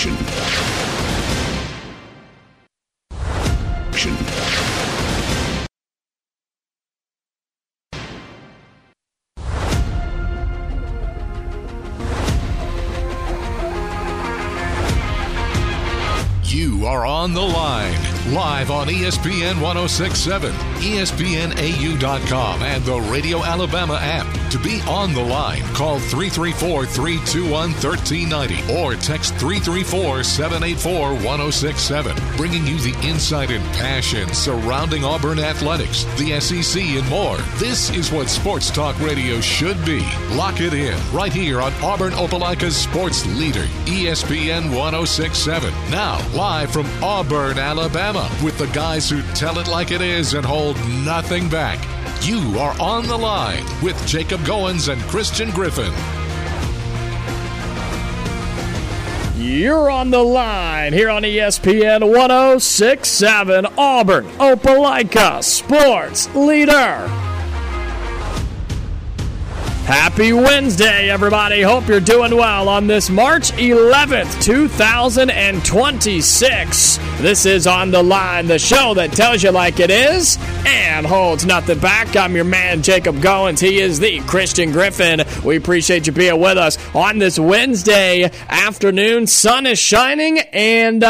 You are on the line, live on ESPN 106.7, ESPNAU.com, and the Radio Alabama app. To be on the line, call 334-321-1390 or text 334-784-1067, bringing you the insight and passion surrounding Auburn athletics, the SEC, and more. This is what Sports Talk Radio should be. Lock it in right here on Auburn Opelika's sports leader, ESPN 106.7. Now, live from Auburn, Alabama, with the guys who tell it like it is and hold nothing back. You are on the line with Jacob Goins and Christian Griffin. You're on the line here on ESPN 106.7, Auburn Opelika sports leader. Happy Wednesday, everybody. Hope you're doing well on this March 11th, 2026. This is On the Line, the show that tells you like it is and holds nothing back. I'm your man, Jacob Goins. He is the Christian Griffin. We appreciate you being with us on this Wednesday afternoon. Sun is shining and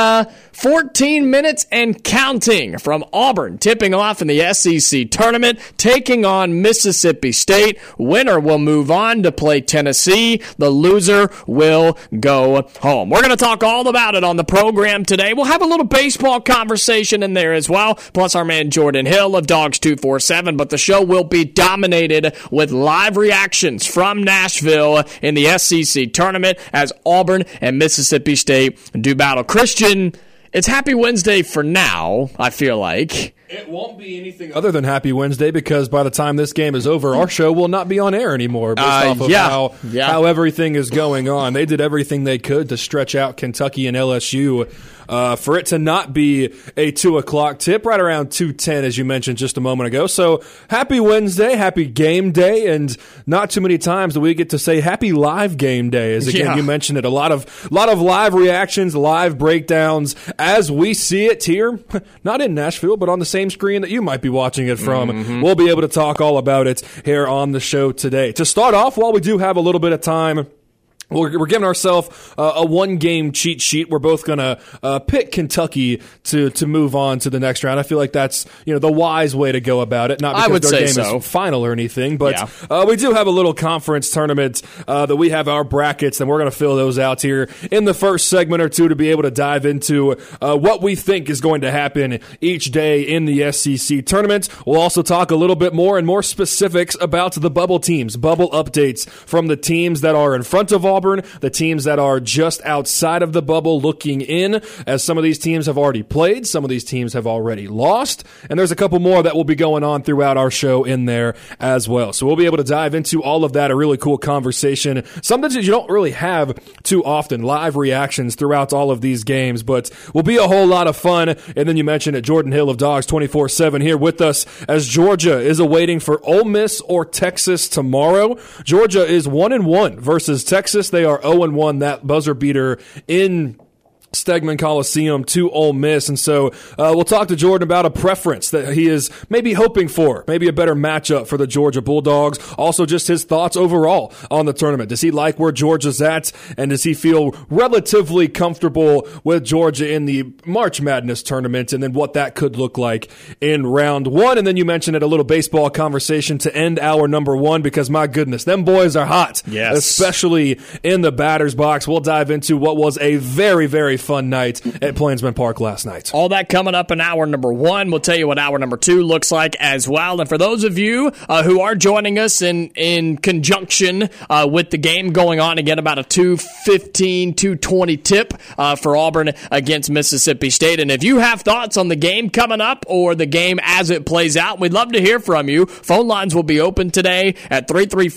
14 minutes and counting from Auburn, tipping off in the SEC tournament, taking on Mississippi State. Winner will move on to play Tennessee. The loser will go home. We're going to talk all about it on the program today. We'll have a little baseball conversation in there as well, plus our man Jordan Hill of Dogs 247, but the show will be dominated with live reactions from Nashville in the SEC tournament as Auburn and Mississippi State do battle. Christian, it's Happy Wednesday for now, I feel like. It won't be anything other than Happy Wednesday because by the time this game is over, our show will not be on air anymore based off of how everything is going on. They did everything they could to stretch out Kentucky and LSU for it to not be a 2 o'clock tip, right around 2:10, as you mentioned just a moment ago. So happy Wednesday, happy game day, and not too many times do we get to say happy live game day. As again, you mentioned it, a lot of live reactions, live breakdowns as we see it here, not in Nashville, but on the same screen that you might be watching it from. Mm-hmm. We'll be able to talk all about it here on the show today. To start off, while we do have a little bit of time, we're giving ourselves a one-game cheat sheet. We're both going to pick Kentucky to move on to the next round. I feel like that's the wise way to go about it. Not because their game is final or anything, but we do have a little conference tournament that we have our brackets, and we're going to fill those out here in the first segment or two to be able to dive into what we think is going to happen each day in the SEC tournament. We'll also talk a little bit more and more specifics about the bubble teams, bubble updates from the teams that are in front of Auburn, the teams that are just outside of the bubble looking in, as some of these teams have already played, some of these teams have already lost, and there's a couple more that will be going on throughout our show in there as well. So we'll be able to dive into all of that, a really cool conversation, something that you don't really have too often, live reactions throughout all of these games, but will be a whole lot of fun. And then you mentioned it, Jordan Hill of Dogs 247 here with us as Georgia is awaiting for Ole Miss or Texas tomorrow. Georgia is 1-1 versus Texas. They are 0-1, that buzzer beater in Stegman Coliseum to Ole Miss. And so we'll talk to Jordan about a preference that he is maybe hoping for, maybe a better matchup for the Georgia Bulldogs. Also just his thoughts overall on the tournament. Does he like where Georgia's at, and does he feel relatively comfortable with Georgia in the March Madness tournament, and then what that could look like in round one? And then you mentioned it, a little baseball conversation to end hour number one, because my goodness, them boys are hot, especially in the batter's box. We'll dive into what was a very, very fun night at Plainsman Park last night. All that coming up in hour number one. We'll tell you what hour number two looks like as well. And for those of you who are joining us in conjunction with the game going on, again, about a 2:15, 2:20 tip for Auburn against Mississippi State. And if you have thoughts on the game coming up or the game as it plays out, we'd love to hear from you. Phone lines will be open today at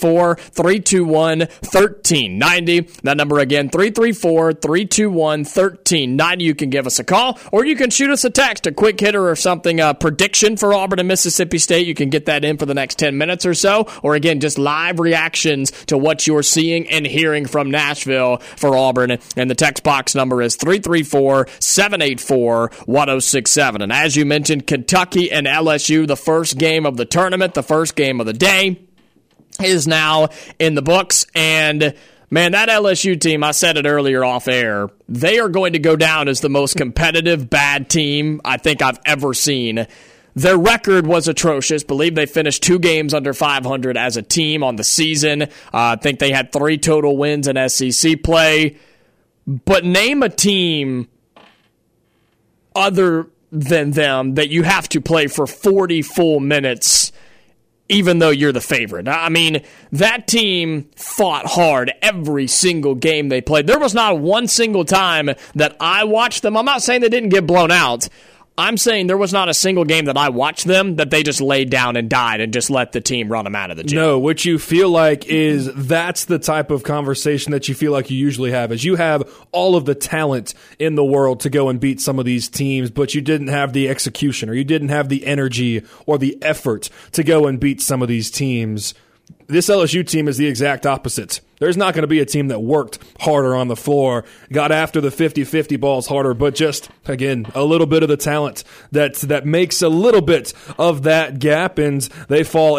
334-321-1390. That number again, 334-321-1390. 1390. You can give us a call, or you can shoot us a text, a quick hitter or something, a prediction for Auburn and Mississippi State. You can get that in for the next 10 minutes or so, or again, just live reactions to what you're seeing and hearing from Nashville for Auburn. And the text box number is 334-784-1067. And as you mentioned, Kentucky and LSU, the first game of the tournament, the first game of the day, is now in the books. And man, that LSU team, I said it earlier off air, they are going to go down as the most competitive bad team I think I've ever seen. Their record was atrocious. I believe they finished 2 games under 500 as a team on the season. I think they had 3 total wins in SEC play. But name a team other than them that you have to play for 40 full minutes even though you're the favorite. I mean, that team fought hard every single game they played. There was not one single time that I watched them. I'm not saying they didn't get blown out. I'm saying there was not a single game that I watched them that they just laid down and died and just let the team run them out of the gym. No, what you feel like is that's the type of conversation that you feel like you usually have, is you have all of the talent in the world to go and beat some of these teams, but you didn't have the execution, or you didn't have the energy or the effort to go and beat some of these teams. This LSU team is the exact opposite. There's not going to be a team that worked harder on the floor, got after the 50-50 balls harder, but just, again, a little bit of the talent that makes a little bit of that gap, and they fall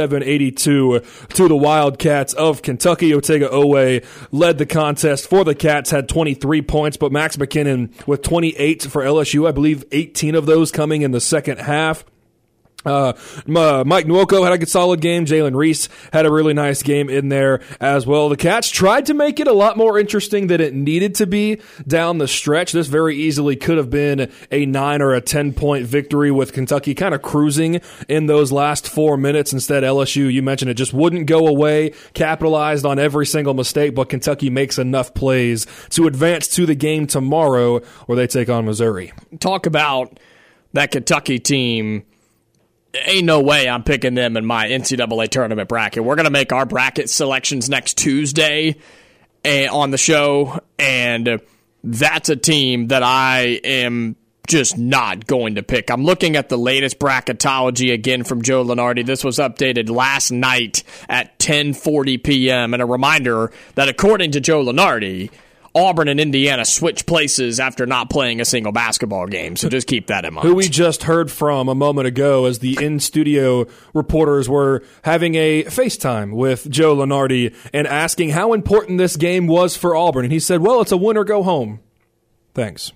87-82 to the Wildcats of Kentucky. Otega Oweh led the contest for the Cats, had 23 points, but Max McKinnon with 28 for LSU. I believe 18 of those coming in the second half. Mike Nwoko had a solid game. Jalen Reese had a really nice game in there as well. The Cats tried to make it a lot more interesting than it needed to be down the stretch. This very easily could have been a 9 or a 10-point victory with Kentucky kind of cruising in those last 4 minutes. Instead, LSU, you mentioned it, just wouldn't go away, capitalized on every single mistake, but Kentucky makes enough plays to advance to the game tomorrow where they take on Missouri. Talk about that Kentucky team. Ain't no way I'm picking them in my NCAA tournament bracket. We're going to make our bracket selections next Tuesday on the show, and that's a team that I am just not going to pick. I'm looking at the latest bracketology again from Joe Lunardi. This was updated last night at 10:40 p.m., and a reminder that according to Joe Lunardi, Auburn and Indiana switch places after not playing a single basketball game, so just keep that in mind. Who we just heard from a moment ago as the in-studio reporters were having a FaceTime with Joe Lunardi and asking how important this game was for Auburn. And he said, well, it's a win or go home. Thanks.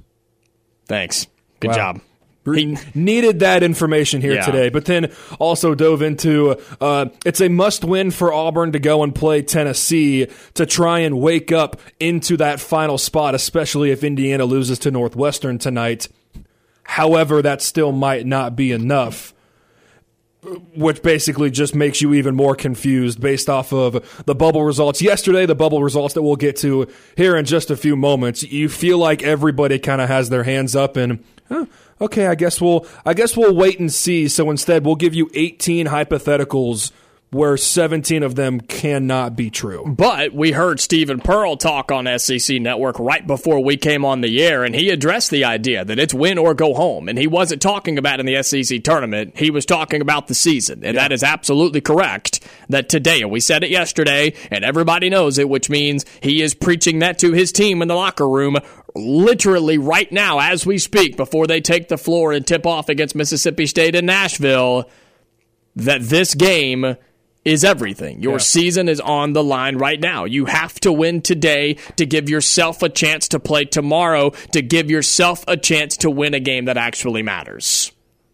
Good job. He needed that information here today, but then also dove into it's a must-win for Auburn to go and play Tennessee to try and wake up into that final spot, especially if Indiana loses to Northwestern tonight. However, that still might not be enough, which basically just makes you even more confused based off of the bubble results yesterday, the bubble results that we'll get to here in just a few moments. You feel like everybody kind of has their hands up and, okay, I guess we'll wait and see. So instead, we'll give you 18 hypotheticals where 17 of them cannot be true. But we heard Stephen Pearl talk on SEC Network right before we came on the air, and he addressed the idea that it's win or go home. And he wasn't talking about in the SEC tournament. He was talking about the season. And that is absolutely correct that today, and we said it yesterday, and everybody knows it, which means he is preaching that to his team in the locker room literally right now as we speak before they take the floor and tip off against Mississippi State in Nashville, that this game is everything. Your season is on the line right now. You have to win today to give yourself a chance to play tomorrow, to give yourself a chance to win a game that actually matters.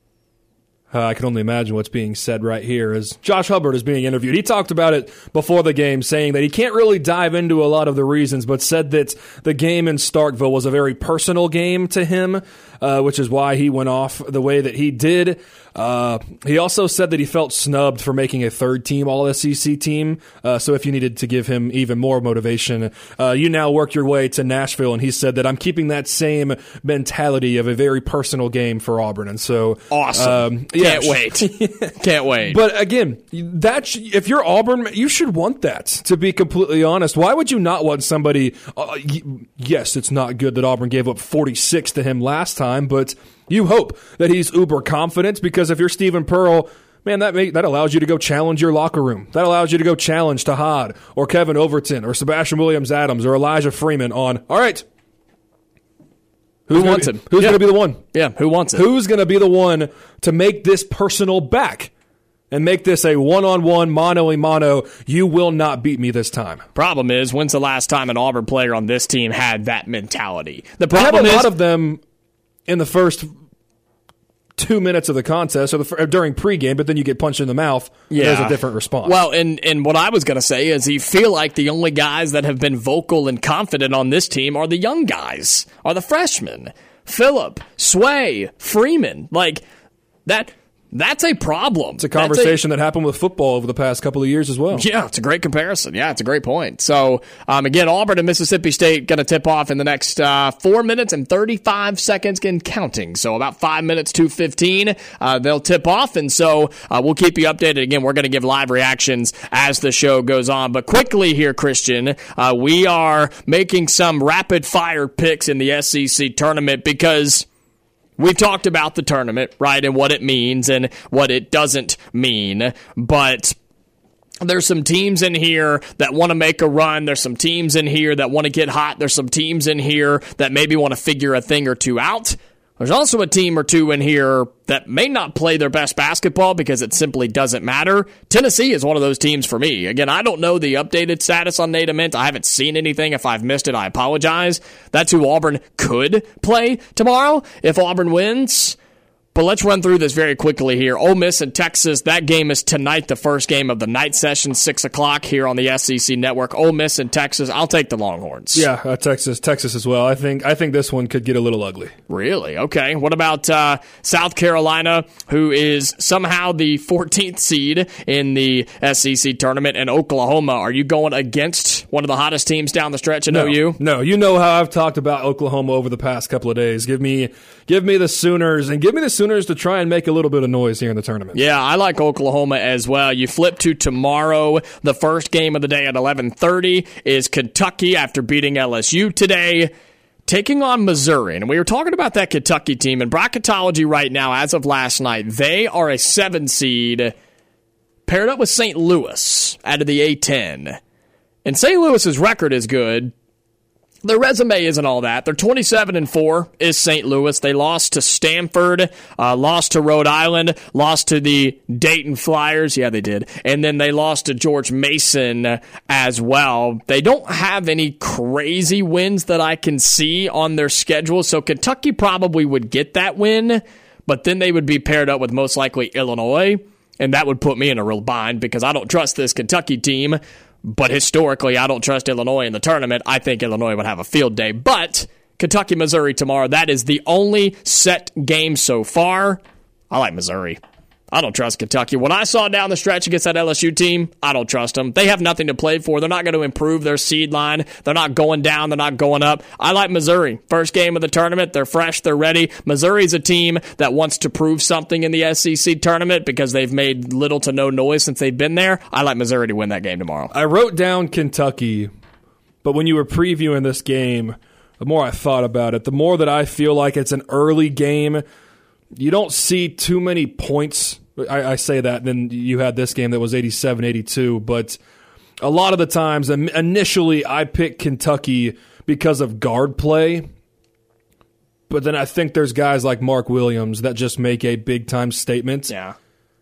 I can only imagine what's being said right here as Josh Hubbard is being interviewed. He talked about it before the game, saying that he can't really dive into a lot of the reasons, but said that the game in Starkville was a very personal game to him, which is why he went off the way that he did. He also said that he felt snubbed for making a third-team All-SEC team, so if you needed to give him even more motivation, you now work your way to Nashville, and he said that I'm keeping that same mentality of a very personal game for Auburn. And so, awesome. Can't wait. Can't wait. But again, if you're Auburn, you should want that, to be completely honest. Why would you not want somebody, yes, it's not good that Auburn gave up 46 to him last time, but you hope that he's uber confident, because if you're Stephen Pearl, man, that allows you to go challenge your locker room. That allows you to go challenge Tahad or Kevin Overton or Sebastian Williams-Adams or Elijah Freeman on, all right, who wants him? Who's going to be the one? Yeah, who wants it? Who's going to be the one to make this personal back and make this a one-on-one, mano-a-mano, you will not beat me this time? Problem is, when's the last time an Auburn player on this team had that mentality? The problem is, a lot of them in the first 2 minutes of the contest or during pregame, but then you get punched in the mouth. Yeah. There's a different response. Well, and what I was going to say is you feel like the only guys that have been vocal and confident on this team are the young guys, are the freshmen. Phillip, Sway, Freeman. Like, that's a problem. It's a conversation that happened with football over the past couple of years as well. Yeah, it's a great comparison. Yeah, it's a great point. So, again, Auburn and Mississippi State going to tip off in the next 4 minutes and 35 seconds and counting. So about 5 minutes to 15, they'll tip off. And so we'll keep you updated. Again, we're going to give live reactions as the show goes on. But quickly here, Christian, we are making some rapid-fire picks in the SEC tournament because we've talked about the tournament, right, and what it means and what it doesn't mean, but there's some teams in here that want to make a run. There's some teams in here that want to get hot. There's some teams in here that maybe want to figure a thing or two out. There's also a team or two in here that may not play their best basketball because it simply doesn't matter. Tennessee is one of those teams for me. Again, I don't know the updated status on Nate Ament. I haven't seen anything. If I've missed it, I apologize. That's who Auburn could play tomorrow if Auburn wins. But let's run through this very quickly here. Ole Miss and Texas, that game is tonight, the first game of the night session, 6 o'clock here on the SEC Network. Ole Miss and Texas, I'll take the Longhorns. Yeah, Texas as well. I think this one could get a little ugly. Really? Okay. What about South Carolina, who is somehow the 14th seed in the SEC tournament, and Oklahoma? Are you going against one of the hottest teams down the stretch at OU? No, you know how I've talked about Oklahoma over the past couple of days. Give me the Sooners, and give me the Sooners to try and make a little bit of noise here in the tournament. Yeah, I like Oklahoma as well. You flip to tomorrow. The first game of the day at 11:30 is Kentucky after beating LSU today, taking on Missouri. And we were talking about that Kentucky team. In bracketology right now, as of last night, they are a 7 seed paired up with St. Louis out of the A-10. And St. Louis's record is good. Their resume isn't all that. They're 27-4 is St. Louis. They lost to Stanford, lost to Rhode Island, lost to the Dayton Flyers. Yeah, they did. And then they lost to George Mason as well. They don't have any crazy wins that I can see on their schedule, so Kentucky probably would get that win, but then they would be paired up with most likely Illinois, and that would put me in a real bind because I don't trust this Kentucky team. But historically, I don't trust Illinois in the tournament. I think Illinois would have a field day. But Kentucky, Missouri tomorrow, that is the only set game so far. I like Missouri. I don't trust Kentucky. What I saw down the stretch against that LSU team, I don't trust them. They have nothing to play for. They're not going to improve their seed line. They're not going down. They're not going up. I like Missouri. First game of the tournament. They're fresh. They're ready. Missouri's a team that wants to prove something in the SEC tournament because they've made little to no noise since they've been there. I like Missouri to win that game tomorrow. I wrote down Kentucky, but when you were previewing this game, the more I thought about it, the more that I feel like it's an early game. You don't see too many points. I say that, and then you had this game that was 87-82, but a lot of the times, initially, I picked Kentucky because of guard play, but then I think there's guys like Mark Williams that just make a big-time statement. Yeah.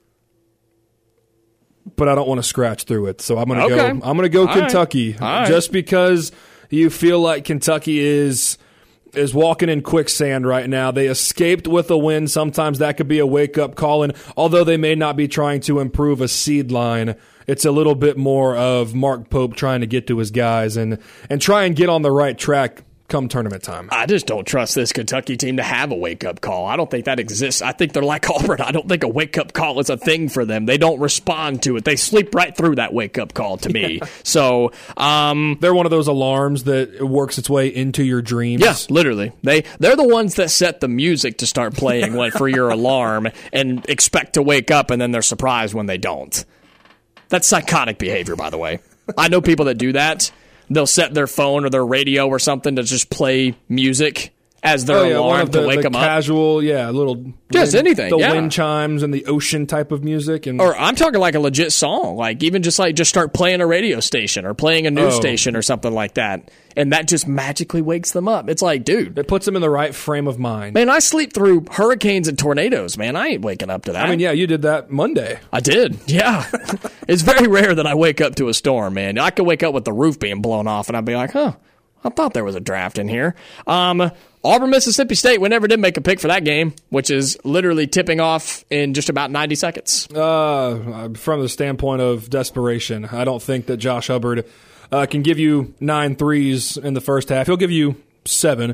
But I don't want to scratch through it, so I'm going to go Kentucky, just because you feel like Kentucky is walking in quicksand right now. They escaped with a win. Sometimes that could be a wake-up call, and although they may not be trying to improve a seed line, it's a little bit more of Mark Pope trying to get to his guys and try and get on the right track come tournament time. I just don't trust this Kentucky team to have a wake-up call. I don't think that exists. I think they're like Auburn. I don't think a wake-up call is a thing for them. They don't respond to it. They sleep right through that wake-up call to me. So they're one of those alarms that works its way into your dreams. Yeah, literally. They're the ones that set the music to start playing for your alarm and expect to wake up, and then they're surprised when they don't. That's psychotic behavior, by the way. I know people that do that. They'll set their phone or their radio or something to just play music as their alarm to wake them up. Casual, little... Just anything, the wind chimes and the ocean type of music. Or I'm talking like a legit song. Like even just start playing a radio station or playing a news station or something like that. And that just magically wakes them up. It's like, dude. It puts them in the right frame of mind. Man, I sleep through hurricanes and tornadoes, man. I ain't waking up to that. I mean, yeah, you did that Monday. I did, yeah. It's very rare that I wake up to a storm, man. I could wake up with the roof being blown off and I'd be like, I thought there was a draft in here. Auburn, Mississippi State, we never did make a pick for that game, which is literally tipping off in just about 90 seconds. From the standpoint of desperation, I don't think that Josh Hubbard can give you 9 threes in the first half. He'll give you 7.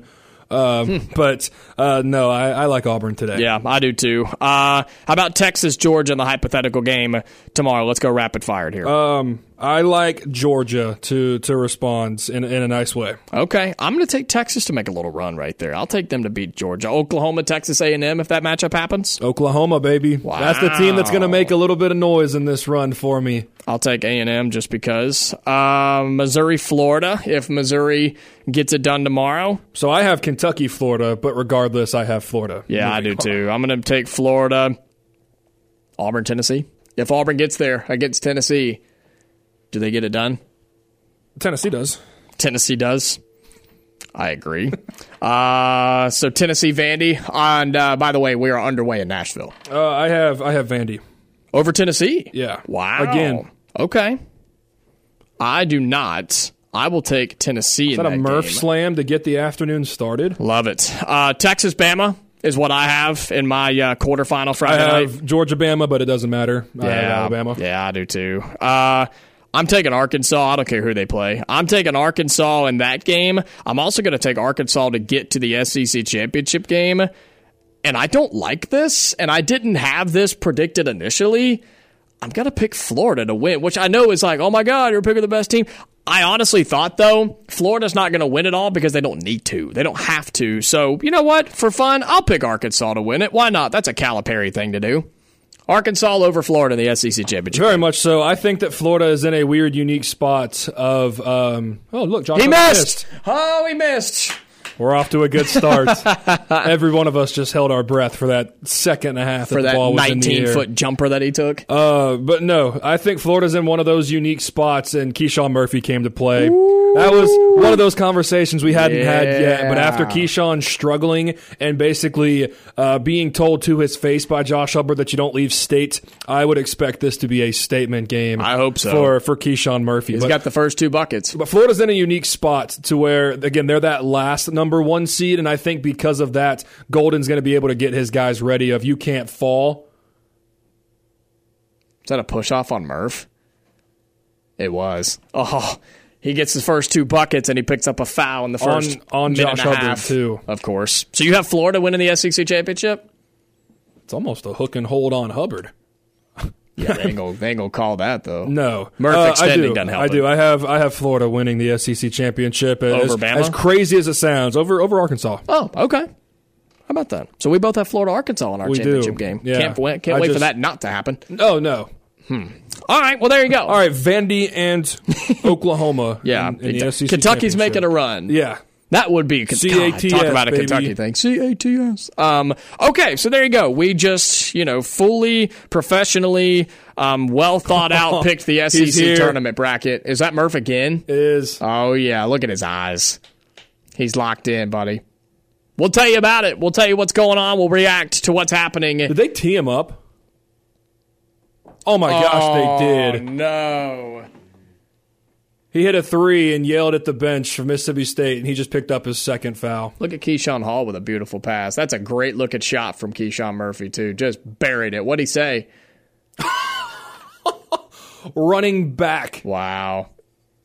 But no, I like Auburn today. Yeah, I do too. How about Texas, Georgia in the hypothetical game tomorrow? Let's go rapid fire here. I like Georgia to respond in a nice way. Okay, I'm going to take Texas to make a little run right there. I'll take them to beat Georgia. Oklahoma, Texas A&M if that matchup happens. Oklahoma, baby. Wow. That's the team that's going to make a little bit of noise in this run for me. I'll take A&M just because. Missouri, Florida if Missouri gets it done tomorrow. So I have Kentucky, Florida, but regardless, I have Florida. Yeah, I do too. I'm going to take Florida. Auburn, Tennessee. If Auburn gets there against Tennessee, do they get it done? Tennessee does. Tennessee does. I agree. So Tennessee, Vandy. And by the way, we are underway in Nashville. I have Vandy. Over Tennessee? Yeah. Wow. Again. Okay. I do not. I will take Tennessee in that game. Is that a Murph slam to get the afternoon started? Love it. Texas, Bama is what I have in my quarterfinal Friday night. I have Georgia, Bama, but it doesn't matter. I have Alabama. Yeah, I do too. I'm taking Arkansas. I don't care who they play. I'm taking Arkansas in that game. I'm also going to take Arkansas to get to the SEC championship game. And I don't like this, and I didn't have this predicted initially. I'm going to pick Florida to win, which I know is like, oh my God, you're picking the best team. I honestly thought, though, Florida's not going to win it all because they don't need to. They don't have to. So, you know what? For fun, I'll pick Arkansas to win it. Why not? That's a Calipari thing to do. Arkansas over Florida in the SEC championship. Very much so. I think that Florida is in a weird, unique spot of, look, Josh. He missed. Oh, he missed. We're off to a good start. Every one of us just held our breath for that second and a half for that the ball was in the air. 19-foot jumper that he took. But no, I think Florida's in one of those unique spots, and Keyshawn Murphy came to play. Ooh. That was one of those conversations we hadn't had yet. But after Keyshawn struggling and basically being told to his face by Josh Hubbard that you don't leave state, I would expect this to be a statement game. I hope so. For Keyshawn Murphy. He's got the first 2 buckets. But Florida's in a unique spot to where, again, they're that last number 1 seed, and I think because of that, Golden's going to be able to get his guys ready of you can't fall. Is that a push-off on Murph? It was. Oh, he gets his first 2 buckets, and he picks up a foul in the first on Josh Hubbard, too. Of course. So you have Florida winning the SEC championship? It's almost a hook and hold on Hubbard. Yeah, they ain't gonna call that though. No, Murph extending doesn't help. I do. I have Florida winning the SEC championship. Over Bama? As crazy as it sounds, over Arkansas. Oh, okay. How about that? So we both have Florida, Arkansas in our championship game. Yeah. Can't wait for that not to happen. Oh no. All right. Well, there you go. All right, Vandy and Oklahoma. Yeah, in the SEC Kentucky's making a run. Yeah. That would be CATS, talk about a baby. Kentucky thing. CATS. Okay, so there you go. We just, fully, professionally, well thought out picked the SEC tournament bracket. Is that Murph again? It is. Oh, yeah. Look at his eyes. He's locked in, buddy. We'll tell you about it. We'll tell you what's going on. We'll react to what's happening. Did they tee him up? Oh, my gosh, they did. No. He hit a 3 and yelled at the bench from Mississippi State, and he just picked up his second foul. Look at Keyshawn Hall with a beautiful pass. That's a great-looking shot from Keyshawn Murphy, too. Just buried it. What'd he say? Running back. Wow.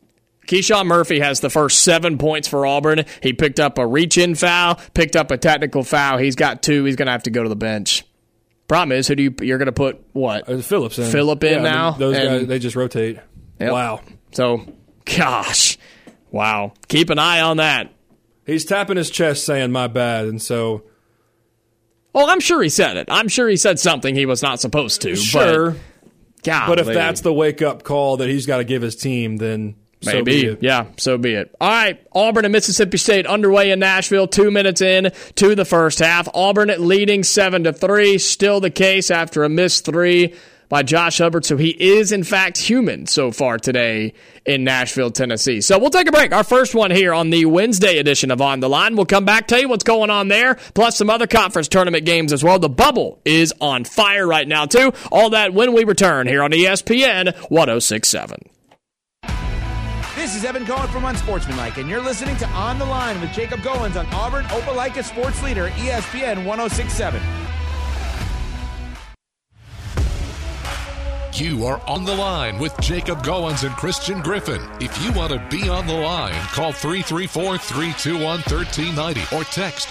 Keyshawn Murphy has the first 7 points for Auburn. He picked up a reach-in foul, picked up a technical foul. He's got 2. He's going to have to go to the bench. Problem is, you're going to put what? Phillips in. Phillip in now? Those guys, they just rotate. Yep. Wow. So, gosh. Wow. Keep an eye on that. He's tapping his chest saying, my bad, and so... Oh, I'm sure he said it. I'm sure he said something he was not supposed to. Sure. But if that's the wake-up call that he's got to give his team, then maybe. So be it. Yeah, so be it. All right, Auburn and Mississippi State underway in Nashville, 2 minutes in to the first half. Auburn leading 7-3, still the case after a missed 3 by Josh Hubbard. So he is, in fact, human so far today in Nashville, Tennessee. So we'll take a break. Our first one here on the Wednesday edition of On the Line. We'll come back, tell you what's going on there, plus some other conference tournament games as well. The bubble is on fire right now, too. All that when we return here on ESPN 106.7. This is Evan Cohen from Unsportsmanlike, and you're listening to On the Line with Jacob Goins on Auburn Opelika Sports Leader ESPN 106.7. You are on the line with Jacob Goins and Christian Griffin. If you want to be on the line, call 334-321-1390 or text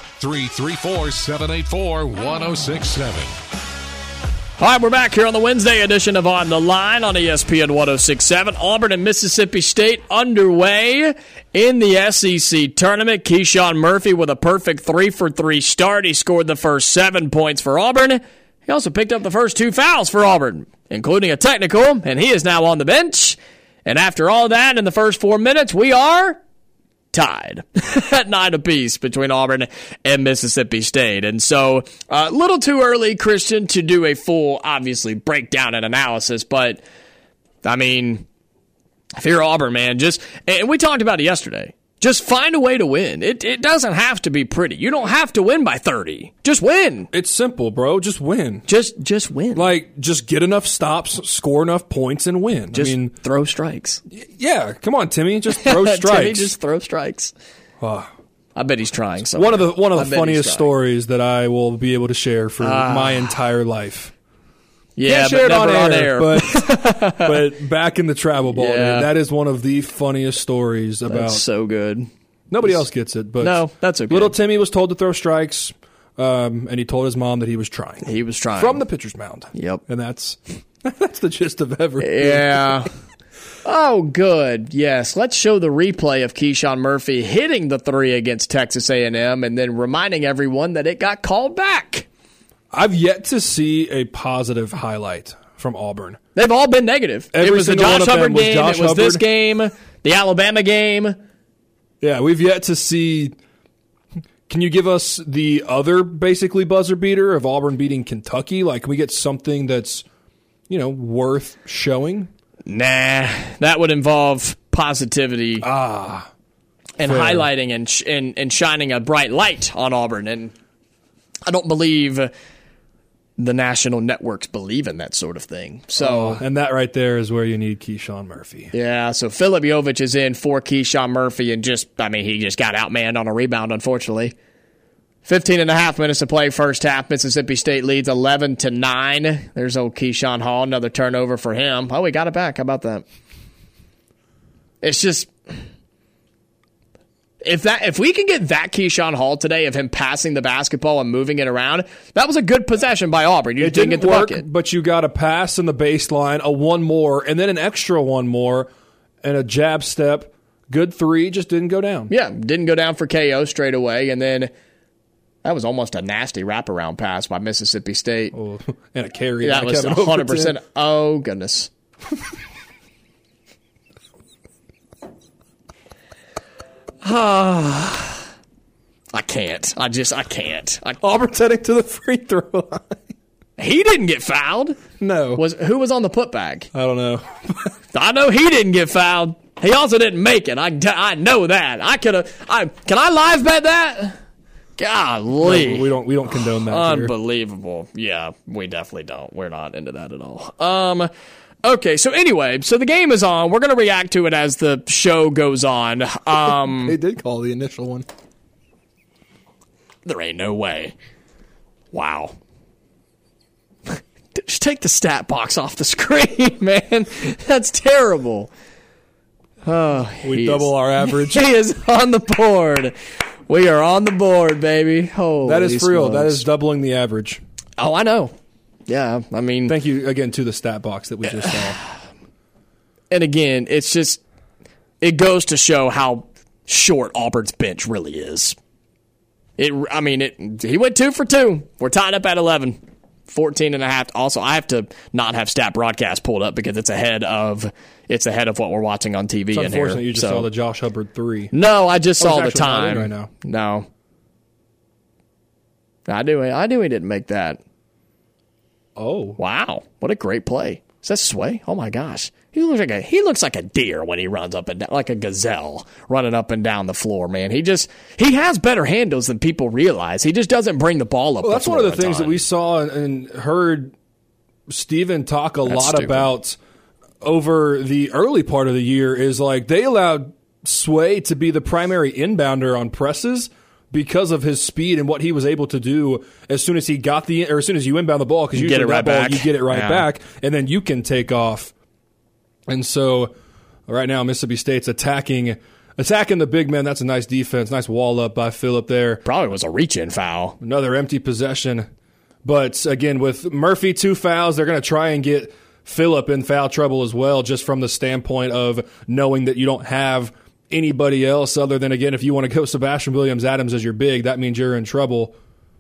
334-784-1067. All right, we're back here on the Wednesday edition of On the Line on ESPN 106.7. Auburn and Mississippi State underway in the SEC tournament. Keyshawn Murphy with a perfect 3-for-3 start. He scored the first 7 points for Auburn. He also picked up the first 2 fouls for Auburn, including a technical, and he is now on the bench. And after all that, in the first 4 minutes, we are tied at 9 apiece between Auburn and Mississippi State. And so a little too early, Christian, to do a full, obviously, breakdown and analysis. But, I mean, if you're Auburn, man, and we talked about it yesterday, just find a way to win. It doesn't have to be pretty. You don't have to win by 30. Just win. It's simple, bro. Just win. Just win. Like, just get enough stops, score enough points, and win. Just throw strikes. Yeah, come on, Timmy. Just throw strikes. Timmy, just throw strikes. I bet he's trying something. One of the funniest stories that I will be able to share for my entire life. Yeah, can't share it never on air. But but back in the travel ball, man, that is one of the funniest stories about. That's so good. Nobody else gets it, but no, that's okay. Little Timmy was told to throw strikes, and he told his mom that he was trying. He was trying from the pitcher's mound. Yep, and that's the gist of everything. Yeah. Oh, good. Yes. Let's show the replay of Keyshawn Murphy hitting the 3 against Texas A&M, and then reminding everyone that it got called back. I've yet to see a positive highlight from Auburn. They've all been negative. It was the Josh Hubbard game. It was this game, the Alabama game. Yeah, we've yet to see. Can you give us the other basically buzzer beater of Auburn beating Kentucky? Like, can we get something that's, worth showing? Nah, that would involve positivity. And fair. Highlighting and shining a bright light on Auburn. And I don't believe the national networks believe in that sort of thing. So, and that right there is where you need Keyshawn Murphy. Yeah, so Phillip Jovich is in for Keyshawn Murphy, and he just got outmanned on a rebound, unfortunately. 15 and a half minutes to play first half. Mississippi State leads 11-9. There's old Keyshawn Hall, another turnover for him. Oh, we got it back. How about that? It's just... If we can get that Keyshawn Hall today of him passing the basketball and moving it around, that was a good possession by Auburn. You didn't get the work, bucket. But you got a pass in the baseline, a one more, and then an extra one more, and a jab step. Good 3, just didn't go down. Yeah, didn't go down for KO straight away, and then that was almost a nasty wraparound pass by Mississippi State. Oh, and a carry. That was 100%. Oh, goodness. I can't. I can't. Auburn's heading to the free throw line. He didn't get fouled. No. Who was on the putback? I don't know. I know he didn't get fouled. He also didn't make it. I know that. Can I live bet that? Golly. No, we don't condone that. Unbelievable. Here. Yeah, we definitely don't. We're not into that at all. Okay, so anyway, the game is on. We're going to react to it as the show goes on. They did call the initial one. There ain't no way. Wow. Just take the stat box off the screen, man. That's terrible. We double our average. He is on the board. We are on the board, baby. Holy that is real. smokes. That is doubling the average. Oh, I know. Yeah, I mean... Thank you again to the stat box that we just saw. And again, it's just... It goes to show how short Auburn's bench really is. He went 2 for 2. We're tied up at 11. 14.5. Also, I have to not have stat broadcast pulled up because it's ahead of what we're watching on TV. It's in unfortunate here. you just saw the Josh Hubbard 3. No, I just saw the time. Right now. No, I knew he didn't make that. Oh, wow! What a great play. Is that Sway? Oh my gosh. He looks like a deer when he runs up and down, like a gazelle running up and down the floor, man. He has better handles than people realize. He just doesn't bring the ball up. Well, that's one of the things that we saw and heard Steven talk a lot about over the early part of the year is like they allowed Sway to be the primary inbounder on presses because of his speed and what he was able to do as soon as he got as soon as you inbound the ball, because you get it right back. You get it right back, and then you can take off. And so right now Mississippi State's attacking the big men. That's a nice defense. Nice wall up by Phillip there. Probably was a reach-in foul. Another empty possession. But again, with Murphy 2 fouls, they're going to try and get Phillip in foul trouble as well, just from the standpoint of knowing that you don't have anybody else other than, again, if you want to go Sebastian Williams-Adams as your big, that means you're in trouble.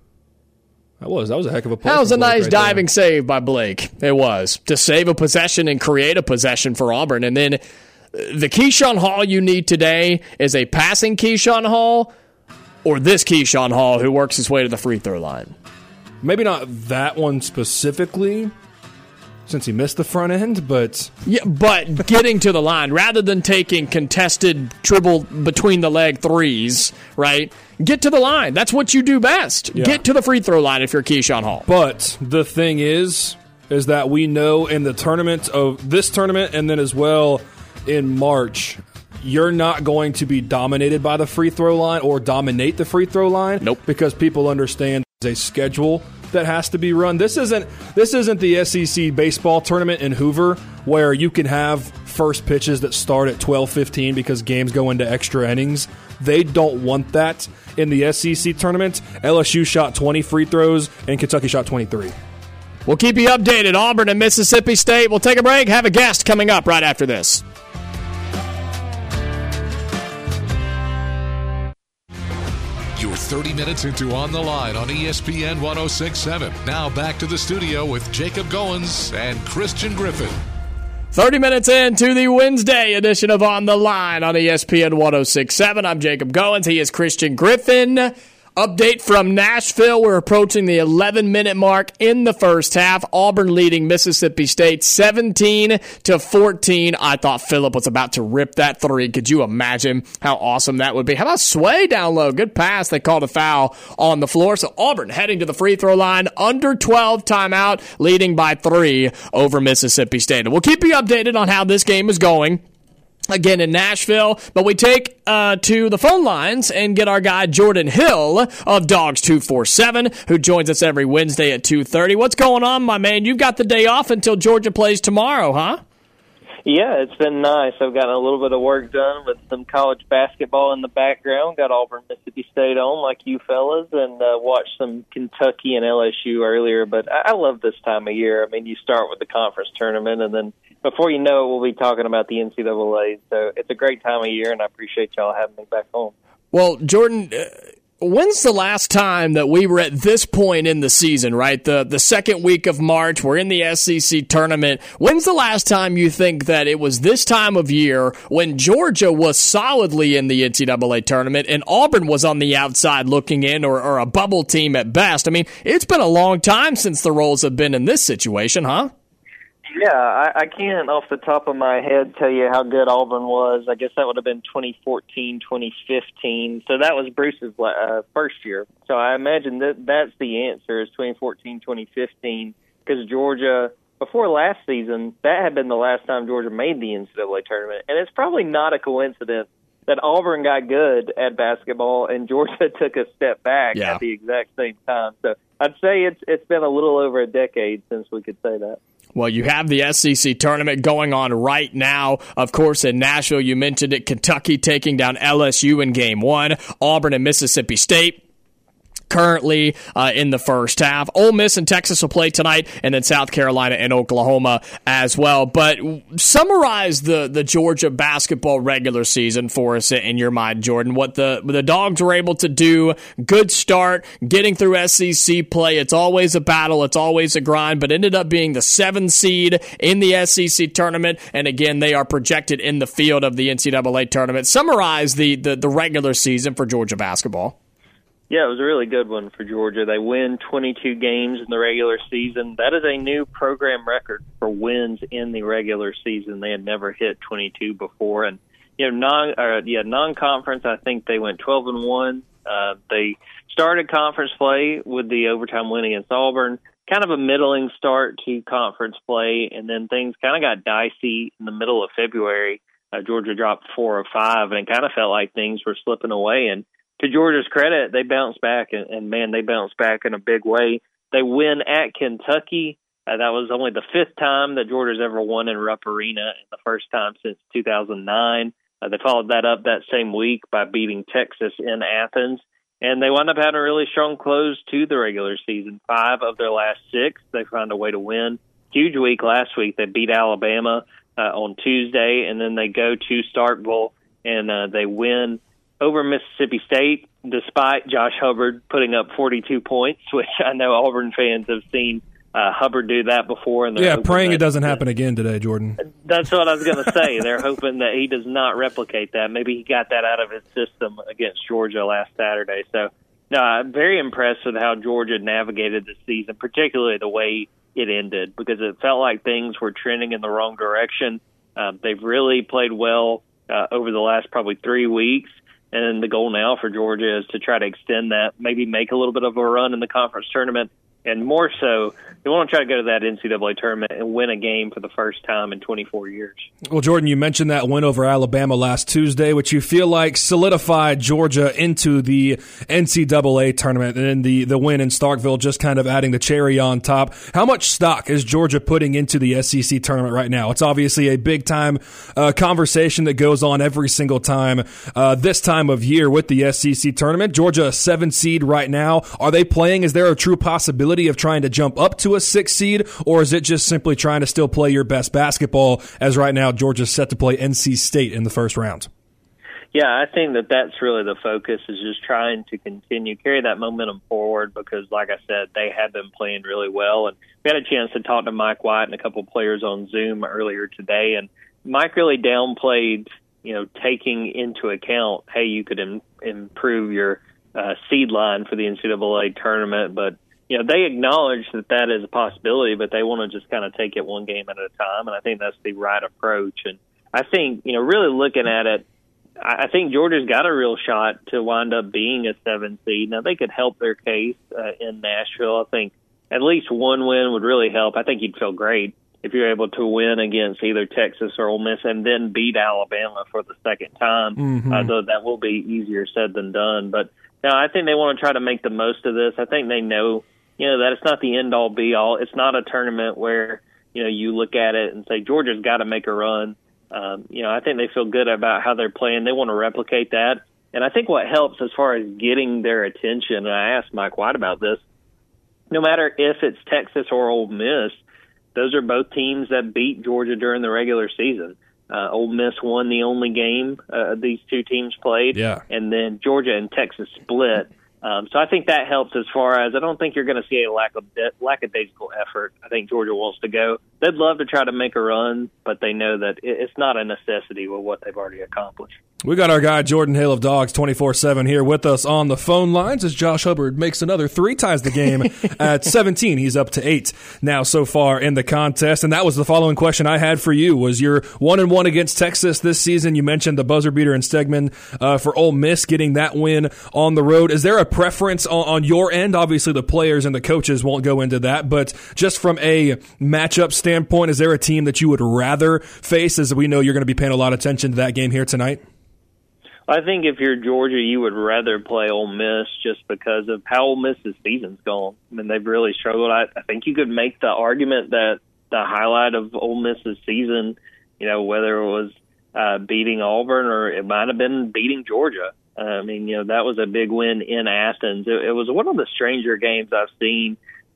That was a heck of a play. That was a nice diving save by Blake. It was. To save a possession and create a possession for Auburn. And then the Keyshawn Hall you need today is a passing Keyshawn Hall or this Keyshawn Hall who works his way to the free throw line. Maybe not that one specifically, since he missed the front end, but... Yeah, but getting to the line, rather than taking contested dribble between the leg threes, right? Get to the line. That's what you do best. Yeah. Get to the free throw line if you're Keyshawn Hall. But the thing is that we know in the tournament of this tournament and then as well in March, you're not going to be dominated by the free throw line or dominate the free throw line. Nope. Because people understand there's a schedule that has to be run. This isn't the SEC baseball tournament in Hoover where you can have first pitches that start at 12:15 because games go into extra innings. They don't want that in the SEC tournament. LSU shot 20 free throws and Kentucky shot 23. We'll keep you updated. Auburn and Mississippi State. We'll take a break. Have a guest coming up right after this. You're 30 minutes into On the Line on ESPN 106.7. Now back to the studio with Jacob Goins and Christian Griffin. 30 minutes into the Wednesday edition of On the Line on ESPN 106.7. I'm Jacob Goins. He is Christian Griffin. Update from Nashville. We're approaching the 11-minute mark in the first half. Auburn leading Mississippi State 17-14. I thought Phillip was about to rip that three. Could you imagine how awesome that would be? How about Sway down low? Good pass. They called a foul on the floor. So Auburn heading to the free throw line. Under 12 timeout, leading by 3 over Mississippi State. And we'll keep you updated on how this game is going. Again in Nashville, but we take to the phone lines and get our guy Jordan Hill of Dogs 247, who joins us every Wednesday at 2:30. What's going on, my man? You've got the day off until Georgia plays tomorrow, huh? Yeah, it's been nice. I've gotten a little bit of work done with some college basketball in the background. Got Auburn, Mississippi State on like you fellas, and watched some Kentucky and LSU earlier. But I love this time of year. I mean, you start with the conference tournament, and then before you know it, we'll be talking about the NCAA. So it's a great time of year, and I appreciate y'all having me back home. Well, Jordan, when's the last time that we were at this point in the season, right? The second week of March, we're in the SEC tournament. When's the last time you think that it was this time of year when Georgia was solidly in the NCAA tournament and Auburn was on the outside looking in or a bubble team at best? I mean, it's been a long time since the Roles have been in this situation, huh? Yeah, I can't off the top of my head tell you how good Auburn was. I guess that would have been 2014, 2015. So that was Bruce's first year. So I imagine that's the answer is 2014, 2015, because Georgia, before last season, that had been the last time Georgia made the NCAA tournament. And it's probably not a coincidence that Auburn got good at basketball and Georgia took a step back at the exact same time. So I'd say it's been a little over a decade since we could say that. Well, you have the SEC tournament going on right now. Of course, in Nashville, you mentioned it, Kentucky taking down LSU in Game 1, Auburn and Mississippi State currently in the first half. Ole Miss and Texas will play tonight, and then South Carolina and Oklahoma as well. But summarize the Georgia basketball regular season for us in your mind, Jordan. What the Dogs were able to do, good start, getting through SEC play. It's always a battle, it's always a grind, but ended up being the 7 seed in the SEC tournament, and again, they are projected in the field of the NCAA tournament. Summarize the regular season for Georgia basketball. Yeah, it was a really good one for Georgia. They win 22 games in the regular season. That is a new program record for wins in the regular season. They had never hit 22 before. And non-conference, I think they went 12-1. They started conference play with the overtime win against Auburn. Kind of a middling start to conference play, and then things kind of got dicey in the middle of February. Georgia dropped 4 or 5, and it kind of felt like things were slipping away. And to Georgia's credit, they bounced back, and man, they bounced back in a big way. They win at Kentucky. That was only the 5th time that Georgia's ever won in Rupp Arena, and the first time since 2009. They followed that up that same week by beating Texas in Athens, and they wound up having a really strong close to the regular season. 5 of their last 6, they found a way to win. Huge week last week. They beat Alabama on Tuesday, and then they go to Starkville, and they win over Mississippi State, despite Josh Hubbard putting up 42 points, which I know Auburn fans have seen Hubbard do that before. And praying it doesn't happen again today, Jordan. That's what I was going to say. They're hoping that he does not replicate that. Maybe he got that out of his system against Georgia last Saturday. So, no, I'm very impressed with how Georgia navigated the season, particularly the way it ended, because it felt like things were trending in the wrong direction. They've really played well over the last probably 3 weeks. And the goal now for Georgia is to try to extend that, maybe make a little bit of a run in the conference tournament, and more so, they want to try to go to that NCAA tournament and win a game for the first time in 24 years. Well, Jordan, you mentioned that win over Alabama last Tuesday, which you feel like solidified Georgia into the NCAA tournament, and then the win in Starkville just kind of adding the cherry on top. How much stock is Georgia putting into the SEC tournament right now? It's obviously a big-time conversation that goes on every single time this time of year with the SEC tournament. Georgia, a 7 seed right now. Are they playing? Is there a true possibility of trying to jump up to a 6 seed, or is it just simply trying to still play your best basketball, as right now Georgia's set to play NC State in the first round? Yeah, I think that's really the focus, is just trying to carry that momentum forward, because like I said, they have been playing really well. And we had a chance to talk to Mike White and a couple of players on Zoom earlier today, and Mike really downplayed, taking into account, hey, you could improve your seed line for the NCAA tournament, but they acknowledge that is a possibility, but they want to just kind of take it one game at a time, and I think that's the right approach. And I think, really looking at it, I think Georgia's got a real shot to wind up being a 7 seed. Now, they could help their case in Nashville. I think at least one win would really help. I think you'd feel great if you're able to win against either Texas or Ole Miss and then beat Alabama for the second time, though that will be easier said than done. But no, I think they want to try to make the most of this. I think they know that it's not the end-all, be-all. It's not a tournament where, you look at it and say, Georgia's got to make a run. I think they feel good about how they're playing. They want to replicate that. And I think what helps as far as getting their attention, and I asked Mike White about this, no matter if it's Texas or Ole Miss, those are both teams that beat Georgia during the regular season. Ole Miss won the only game these two teams played, and then Georgia and Texas split. So I think that helps as far as I don't think you're going to see a lackadaisical effort. I think Georgia wants to go. They'd love to try to make a run, but they know that it's not a necessity with what they've already accomplished. We got our guy Jordan Hale of Dogs 24/7 here with us on the phone lines as Josh Hubbard makes another 3 ties the game at 17. He's up to 8 now so far in the contest. And that was the following question I had for you. Was your 1-1 against Texas this season? You mentioned the buzzer beater in Stegman for Ole Miss getting that win on the road. Is there a preference on your end? Obviously the players and the coaches won't go into that, but just from a matchup standpoint, is there a team that you would rather face, as we know you're going to be paying a lot of attention to that game here tonight? I think if you're Georgia, you would rather play Ole Miss just because of how Ole Miss's season's gone. I mean, they've really struggled. I think you could make the argument that the highlight of Ole Miss's season, whether it was beating Auburn or it might have been beating Georgia. That was a big win in Athens. It was one of the stranger games I've seen.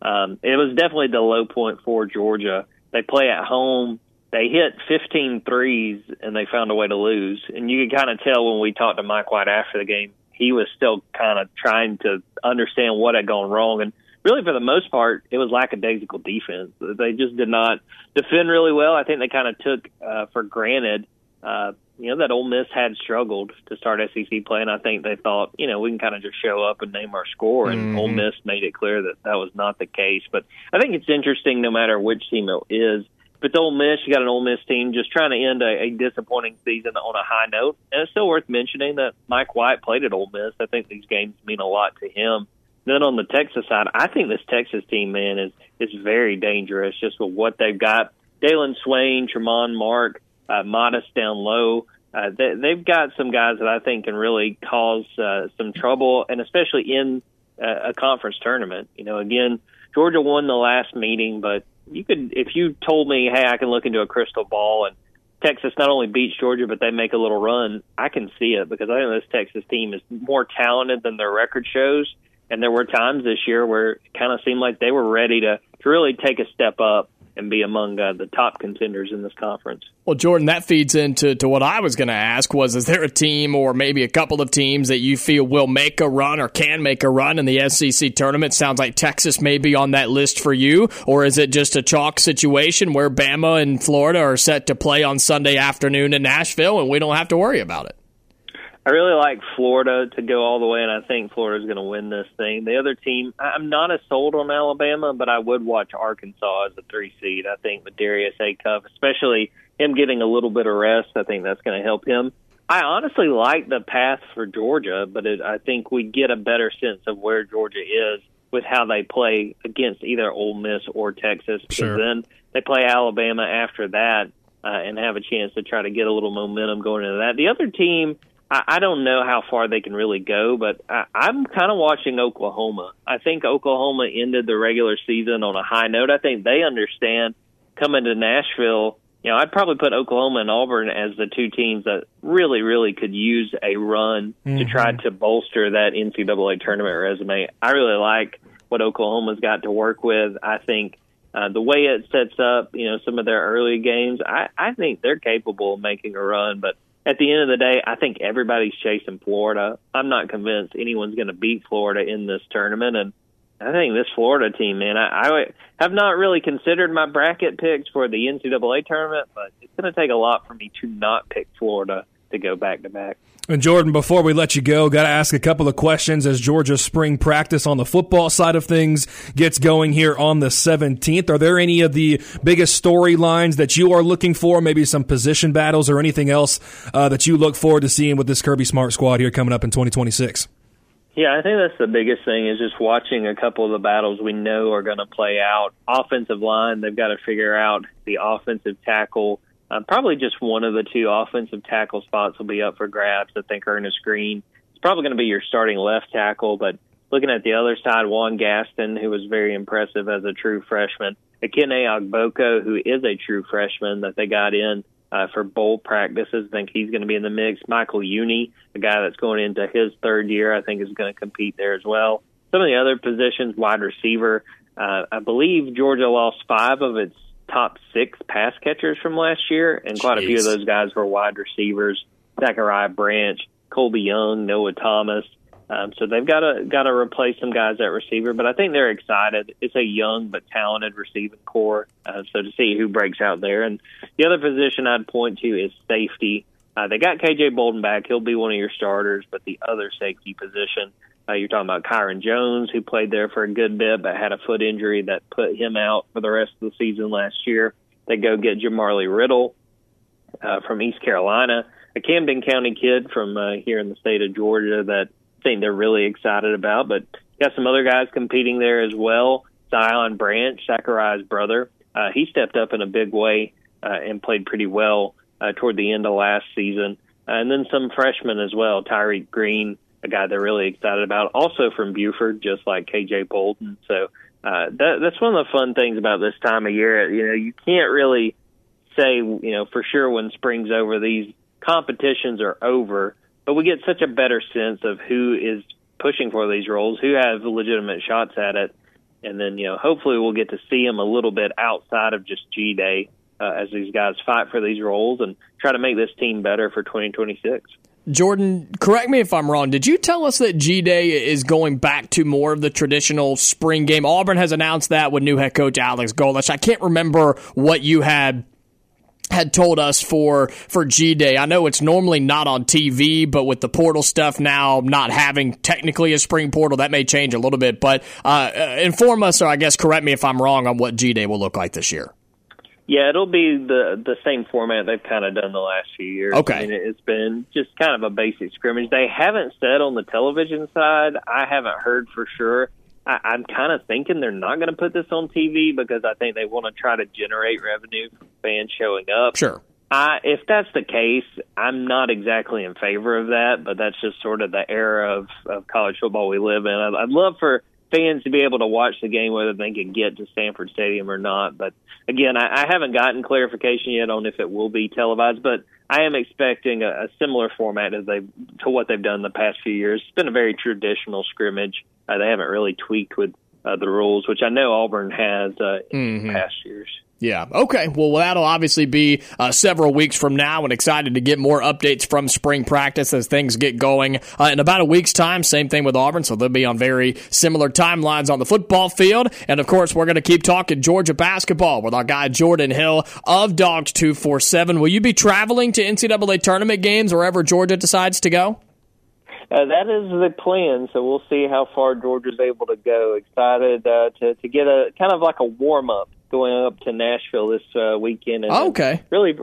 It was definitely the low point for Georgia. They play at home. They hit 15 threes, and they found a way to lose. And you could kind of tell when we talked to Mike White after the game, he was still kind of trying to understand what had gone wrong. And really, for the most part, it was lackadaisical defense. They just did not defend really well. I think they kind of took for granted, that Ole Miss had struggled to start SEC play, and I think they thought, we can kind of just show up and name our score, and Ole Miss made it clear that that was not the case. But I think it's interesting no matter which team it is. If it's Ole Miss, you got an Ole Miss team just trying to end a disappointing season on a high note. And it's still worth mentioning that Mike White played at Ole Miss. I think these games mean a lot to him. Then on the Texas side, I think this Texas team, man, is very dangerous just with what they've got. Dalen Swain, Tremont Mark, Modest down low. They've got some guys that I think can really cause some trouble, and especially in a conference tournament. Again, Georgia won the last meeting, but if you told me, hey, I can look into a crystal ball and Texas not only beats Georgia, but they make a little run, I can see it because I think this Texas team is more talented than their record shows. And there were times this year where it kind of seemed like they were ready to really take a step up and be among the top contenders in this conference. Well, Jordan, that feeds into what I was going to ask is there a team or maybe a couple of teams that you feel will make a run or can make a run in the SEC tournament? Sounds like Texas may be on that list for you, or is it just a chalk situation where Bama and Florida are set to play on Sunday afternoon in Nashville and we don't have to worry about it? I really like Florida to go all the way, and I think Florida's going to win this thing. The other team, I'm not as sold on Alabama, but I would watch Arkansas as a 3 seed. I think with Darius Acuff, especially him getting a little bit of rest, I think that's going to help him. I honestly like the path for Georgia, but I think we get a better sense of where Georgia is with how they play against either Ole Miss or Texas. Because then they play Alabama after that and have a chance to try to get a little momentum going into that. The other team, I don't know how far they can really go, but I'm kind of watching Oklahoma. I think Oklahoma ended the regular season on a high note. I think they understand coming to Nashville. I'd probably put Oklahoma and Auburn as the two teams that really, really could use a run to try to bolster that NCAA tournament resume. I really like what Oklahoma's got to work with. I think the way it sets up, some of their early games, I think they're capable of making a run, but at the end of the day, I think everybody's chasing Florida. I'm not convinced anyone's going to beat Florida in this tournament. And I think this Florida team, man, I have not really considered my bracket picks for the NCAA tournament, but it's going to take a lot for me to not pick Florida to go back-to-back. And Jordan, before we let you go, got to ask a couple of questions as Georgia's spring practice on the football side of things gets going here on the 17th. Are there any of the biggest storylines that you are looking for, maybe some position battles or anything else that you look forward to seeing with this Kirby Smart squad here coming up in 2026? Yeah, I think that's the biggest thing is just watching a couple of the battles we know are going to play out. Offensive line, they've got to figure out the offensive tackle. Probably just one of the two offensive tackle spots will be up for grabs. I think Ernest Green is probably going to be your starting left tackle, but looking at the other side, Juan Gaston, who was very impressive as a true freshman, Ekene Agboko, who is a true freshman that they got in for bowl practices. I think he's going to be in the mix. Michael Uni, a guy that's going into his third year, I think is going to compete there as well. Some of the other positions, wide receiver, I believe Georgia lost 5 of its top 6 pass catchers from last year, and quite a few of those guys were wide receivers. Zachariah Branch, Colby Young, Noah Thomas. So they've got to replace some guys at receiver, but I think they're excited. It's a young but talented receiving core, so to see who breaks out there. And the other position I'd point to is safety. They got K.J. Bolden back. He'll be one of your starters, but the other safety position, you're talking about Kyron Jones, who played there for a good bit but had a foot injury that put him out for the rest of the season last year. They go get Jamarly Riddle from East Carolina, a Camden County kid from here in the state of Georgia that I think they're really excited about. But got some other guys competing there as well. Zion Branch, Zachariah's brother, he stepped up in a big way and played pretty well toward the end of last season. And then some freshmen as well, Tyreek Green, a guy they're really excited about, also from Buford, just like K.J. Bolden. So that's one of the fun things about this time of year. You can't really say, for sure when spring's over, these competitions are over, but we get such a better sense of who is pushing for these roles, who have legitimate shots at it. And then, hopefully we'll get to see them a little bit outside of just G-Day as these guys fight for these roles and try to make this team better for 2026. Jordan, correct me if I'm wrong. Did you tell us that G-Day is going back to more of the traditional spring game? Auburn has announced that with new head coach Alex Golesh. I can't remember what you had told us for G-Day. I know it's normally not on TV, but with the portal stuff now not having technically a spring portal, that may change a little bit. But inform us, or I guess correct me if I'm wrong, on what G-Day will look like this year. Yeah, it'll be the same format they've kind of done the last few years. Okay. I mean, it's been just kind of a basic scrimmage. They haven't said on the television side. I haven't heard for sure. I'm kind of thinking they're not going to put this on TV because I think they want to try to generate revenue from fans showing up. Sure. If that's the case, I'm not exactly in favor of that, but that's just sort of the era of college football we live in. I'd love for fans to be able to watch the game whether they can get to Stanford Stadium or not. But, again, I haven't gotten clarification yet on if it will be televised, but I am expecting a similar format to what they've done the past few years. It's been a very traditional scrimmage. They haven't really tweaked with the rules, which I know Auburn has in past years. Yeah. Okay. Well, that'll obviously be several weeks from now, and excited to get more updates from spring practice as things get going in about a week's time. Same thing with Auburn, so they'll be on very similar timelines on the football field. And, of course, we're going to keep talking Georgia basketball with our guy Jordan Hill of Dogs 247. Will you be traveling to NCAA tournament games wherever Georgia decides to go? That is the plan, so we'll see how far Georgia's able to go. Excited to get a kind of like a warm-up going up to Nashville this weekend. And okay. Really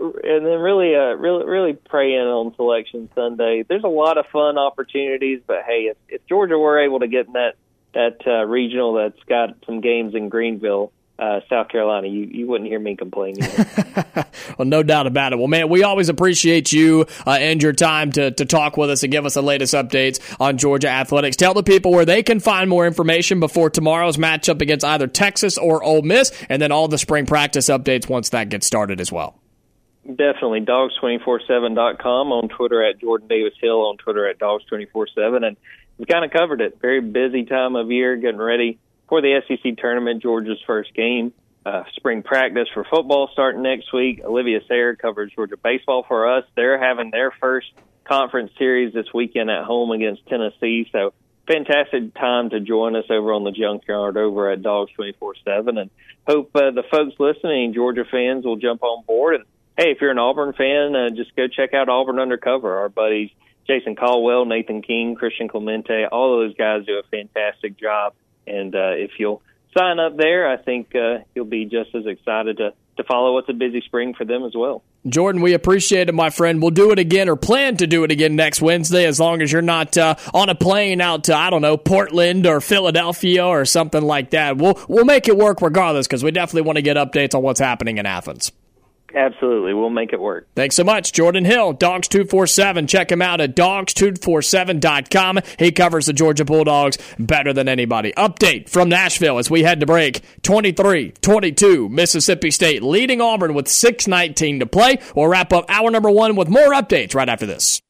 praying on Selection Sunday. There's a lot of fun opportunities, but hey, if Georgia were able to get in that regional that's got some games in Greenville, South Carolina, you wouldn't hear me complaining. Well, no doubt about it. Well, man, we always appreciate you and your time to talk with us and give us the latest updates on Georgia athletics. Tell the people where they can find more information before tomorrow's matchup against either Texas or Ole Miss, and then all the spring practice updates once that gets started as well. Definitely. Dogs247.com, on Twitter at Jordan Davis Hill, on Twitter at Dogs247. And we kind of covered it. Very busy time of year, getting ready for the SEC tournament, Georgia's first game. Spring practice for football starting next week. Olivia Sayre covers Georgia baseball for us. They're having their first conference series this weekend at home against Tennessee. So fantastic time to join us over on the Junkyard over at Dogs 24/7. And hope the folks listening, Georgia fans, will jump on board. And, hey, if you're an Auburn fan, just go check out Auburn Undercover. Our buddies Jason Caldwell, Nathan King, Christian Clemente, all of those guys do a fantastic job. And if you'll sign up there, I think you'll be just as excited to follow what's a busy spring for them as well. Jordan, we appreciate it, my friend. We'll do it again, or plan to do it again next Wednesday, as long as you're not on a plane out to, I don't know, Portland or Philadelphia or something like that. We'll make it work regardless, because we definitely want to get updates on what's happening in Athens. Absolutely. We'll make it work. Thanks so much. Jordan Hill, Dogs 247. Check him out at dogs247.com. He covers the Georgia Bulldogs better than anybody. Update from Nashville as we head to break. 23-22, Mississippi State leading Auburn with 6:19 to play. We'll wrap up hour number one with more updates right after this.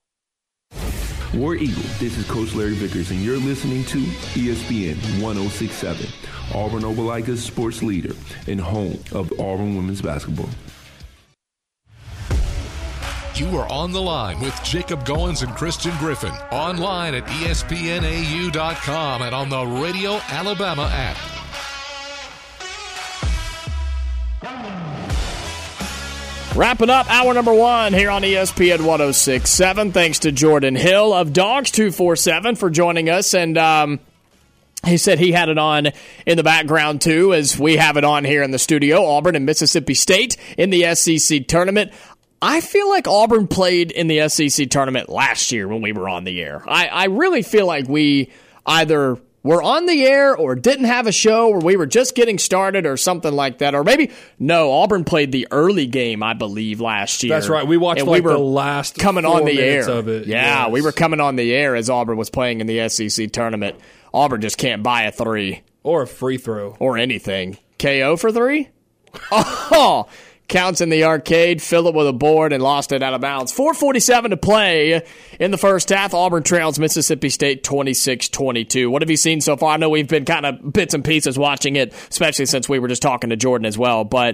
War Eagle, this is Coach Larry Vickers, and you're listening to ESPN 1067, Auburn Opelika's sports leader and home of Auburn women's basketball. You are on the line with Jacob Goins and Christian Griffin. Online at ESPNAU.com and on the Radio Alabama app. Wrapping up hour number one here on ESPN 1067. Thanks to Jordan Hill of Dogs 247 for joining us. And he said he had it on in the background, too, as we have it on here in the studio. Auburn and Mississippi State in the SEC tournament. I feel like Auburn played in the SEC tournament last year when we were on the air. I really feel like we either were on the air or didn't have a show, or we were just getting started or something like that. Or maybe, no, Auburn played the early game, I believe, last year. That's right. We watched the last coming on the air of it. Yeah, yes. We were coming on the air as Auburn was playing in the SEC tournament. Auburn just can't buy a three. Or a free throw. Or anything. KO for 3? Oh, counts in the arcade. Phillip with a board and lost it out of bounds. 4:47 to play in the first half. Auburn trails Mississippi State 26-22. What have you seen so far? I know we've been kind of bits and pieces watching it, especially since we were just talking to Jordan as well. But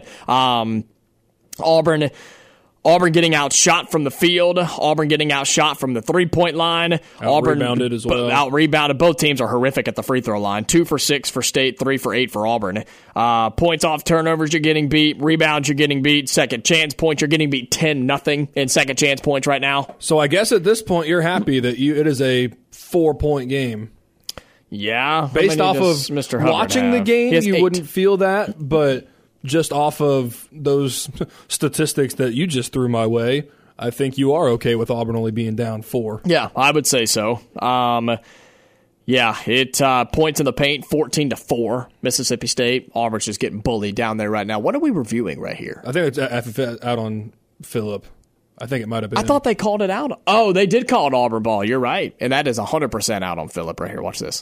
Auburn getting outshot from the field. Auburn getting outshot from the three-point line. Auburn rebounded as well. Out-rebounded. Both teams are horrific at the free throw line. 2 for 6 for State, 3 for 8 for Auburn. Points off turnovers, you're getting beat. Rebounds, you're getting beat. Second chance points, you're getting beat 10-0 in second chance points right now. So I guess at this point you're happy that it is a 4-point game. Yeah. Based off of Mr. watching the game, you 8. wouldn't feel that, but just off of those statistics that you just threw my way, I think you are okay with Auburn only being down 4. Yeah, I would say so. It points in the paint, 14-4, Mississippi State. Auburn's just getting bullied down there right now. What are we reviewing right here? I think it's out on Phillip. I think it might have been. I thought they called it out. Oh, they did call it Auburn ball. You're right. And that is 100% out on Phillip right here. Watch this.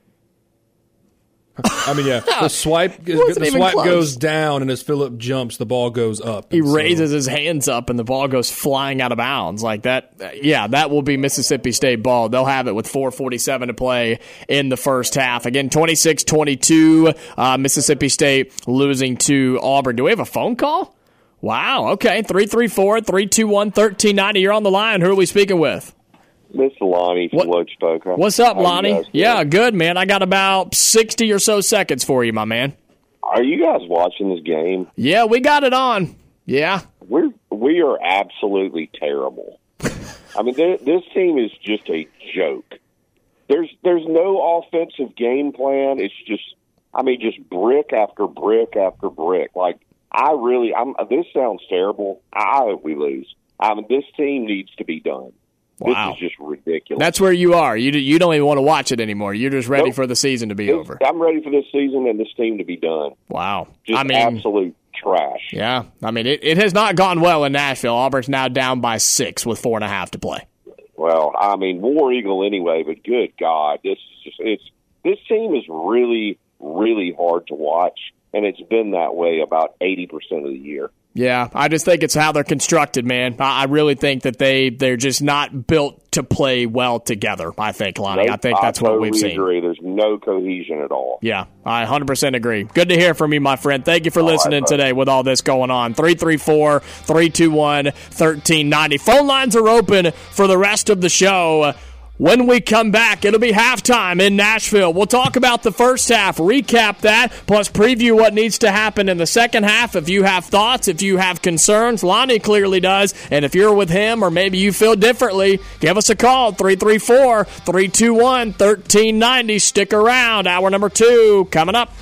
I mean, yeah, the swipe goes down, and as Phillip jumps, the ball goes up. He raises his hands up, and the ball goes flying out of bounds. Like that, yeah, that will be Mississippi State ball. They'll have it with 4:47 to play in the first half. Again, 26-22, Mississippi State losing to Auburn. Do we have a phone call? Wow, okay, 334-321-1390. You're on the line. Who are we speaking with? This is Lonnie from Lochpoka. What's up, Lonnie? Yeah, good, man. I got about 60 or so seconds for you, my man. Are you guys watching this game? Yeah, we got it on. Yeah. We are absolutely terrible. I mean, this team is just a joke. There's no offensive game plan. It's just brick after brick after brick. Like, this sounds terrible. I hope we lose. This team needs to be done. Wow. This is just ridiculous. That's where you are. You don't even want to watch it anymore. You're just ready for the season to be over. I'm ready for this season and this team to be done. Wow. Absolute trash. Yeah. I mean, it has not gone well in Nashville. Auburn's now down by 6 with 4.5 to play. Well, I mean, War Eagle anyway, but good God. This team is really, really hard to watch, and it's been that way about 80% of the year. Yeah, I just think it's how they're constructed, man. I really think that they're just not built to play well together, I think, Lonnie. Nope, I think that's what we've seen. I totally agree. There's no cohesion at all. Yeah, I 100% agree. Good to hear from you, my friend. Thank you for listening today with all this going on. 334-321-1390. Phone lines are open for the rest of the show. When we come back, it'll be halftime in Nashville. We'll talk about the first half, recap that, plus preview what needs to happen in the second half. If you have thoughts, if you have concerns, Lonnie clearly does. And if you're with him or maybe you feel differently, give us a call, 334-321-1390. Stick around. Hour number 2 coming up.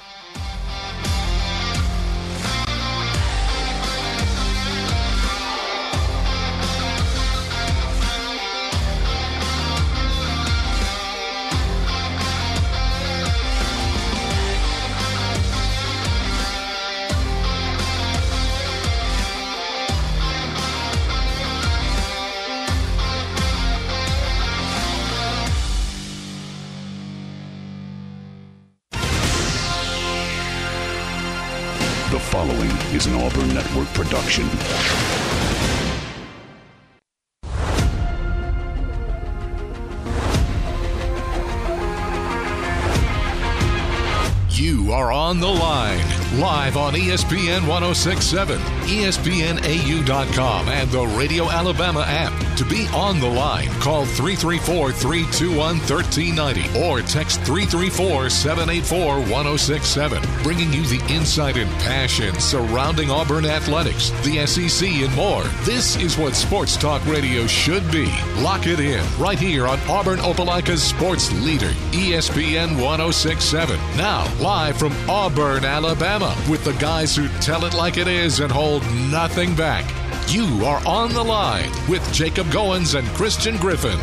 The following is an Auburn Network production. You are on the line, live on ESPN 106.7, ESPNAU.com, and the Radio Alabama app. To be on the line, call 334-321-1390 or text 334-784-1067. Bringing you the insight and passion surrounding Auburn athletics, the SEC, and more. This is what Sports Talk Radio should be. Lock it in right here on Auburn Opelika's sports leader, ESPN 106.7. Now, live from Auburn, Alabama, with the guys who tell it like it is and hold nothing back. You are on the line with Jacob Goins and Christian Griffin.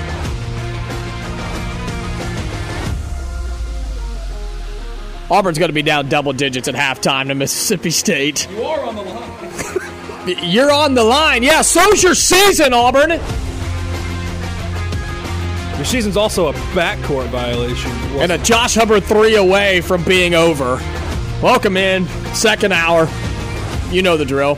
Auburn's going to be down double digits at halftime to Mississippi State. You are on the line. You're on the line. Yeah, so's your season, Auburn. Your season's also a backcourt violation. And a Josh Hubbard 3 away from being over. Welcome in, second hour. You know the drill.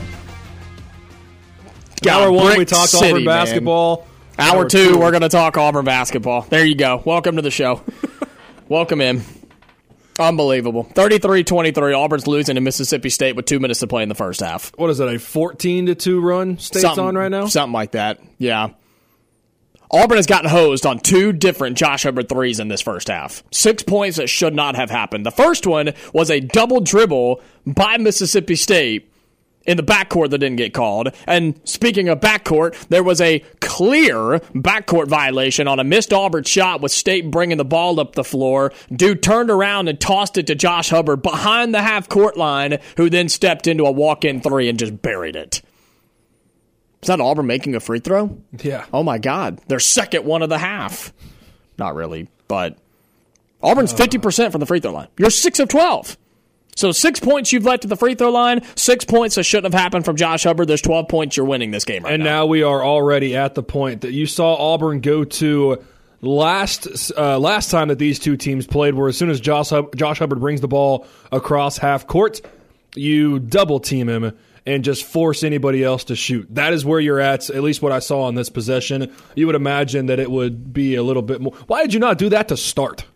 Hour 1, we talked Auburn basketball. Hour 2, we're going to talk Auburn basketball. There you go. Welcome to the show. Welcome in. Unbelievable. 33-23. Auburn's losing to Mississippi State with 2 minutes to play in the first half. What is that, a 14-2 run State's on right now? Something like that, yeah. Auburn has gotten hosed on 2 different Josh Hubbard threes in this first half. 6 points that should not have happened. The first one was a double dribble by Mississippi State in the backcourt that didn't get called. And speaking of backcourt, there was a clear backcourt violation on a missed Auburn shot with State bringing the ball up the floor. Dude turned around and tossed it to Josh Hubbard behind the half-court line, who then stepped into a walk-in 3 and just buried it. Is that Auburn making a free throw? Yeah. Oh, my God. Their second one of the half. Not really, but Auburn's 50% from the free throw line. You're 6 of 12. So 6 points you've left at the free throw line, 6 points that shouldn't have happened from Josh Hubbard. There's 12 points you're winning this game right now. And now we are already at the point that you saw Auburn go to last time that these two teams played, where as soon as Josh Hubbard brings the ball across half court, you double team him and just force anybody else to shoot. That is where you're at least what I saw on this possession. You would imagine that it would be a little bit more. Why did you not do that to start?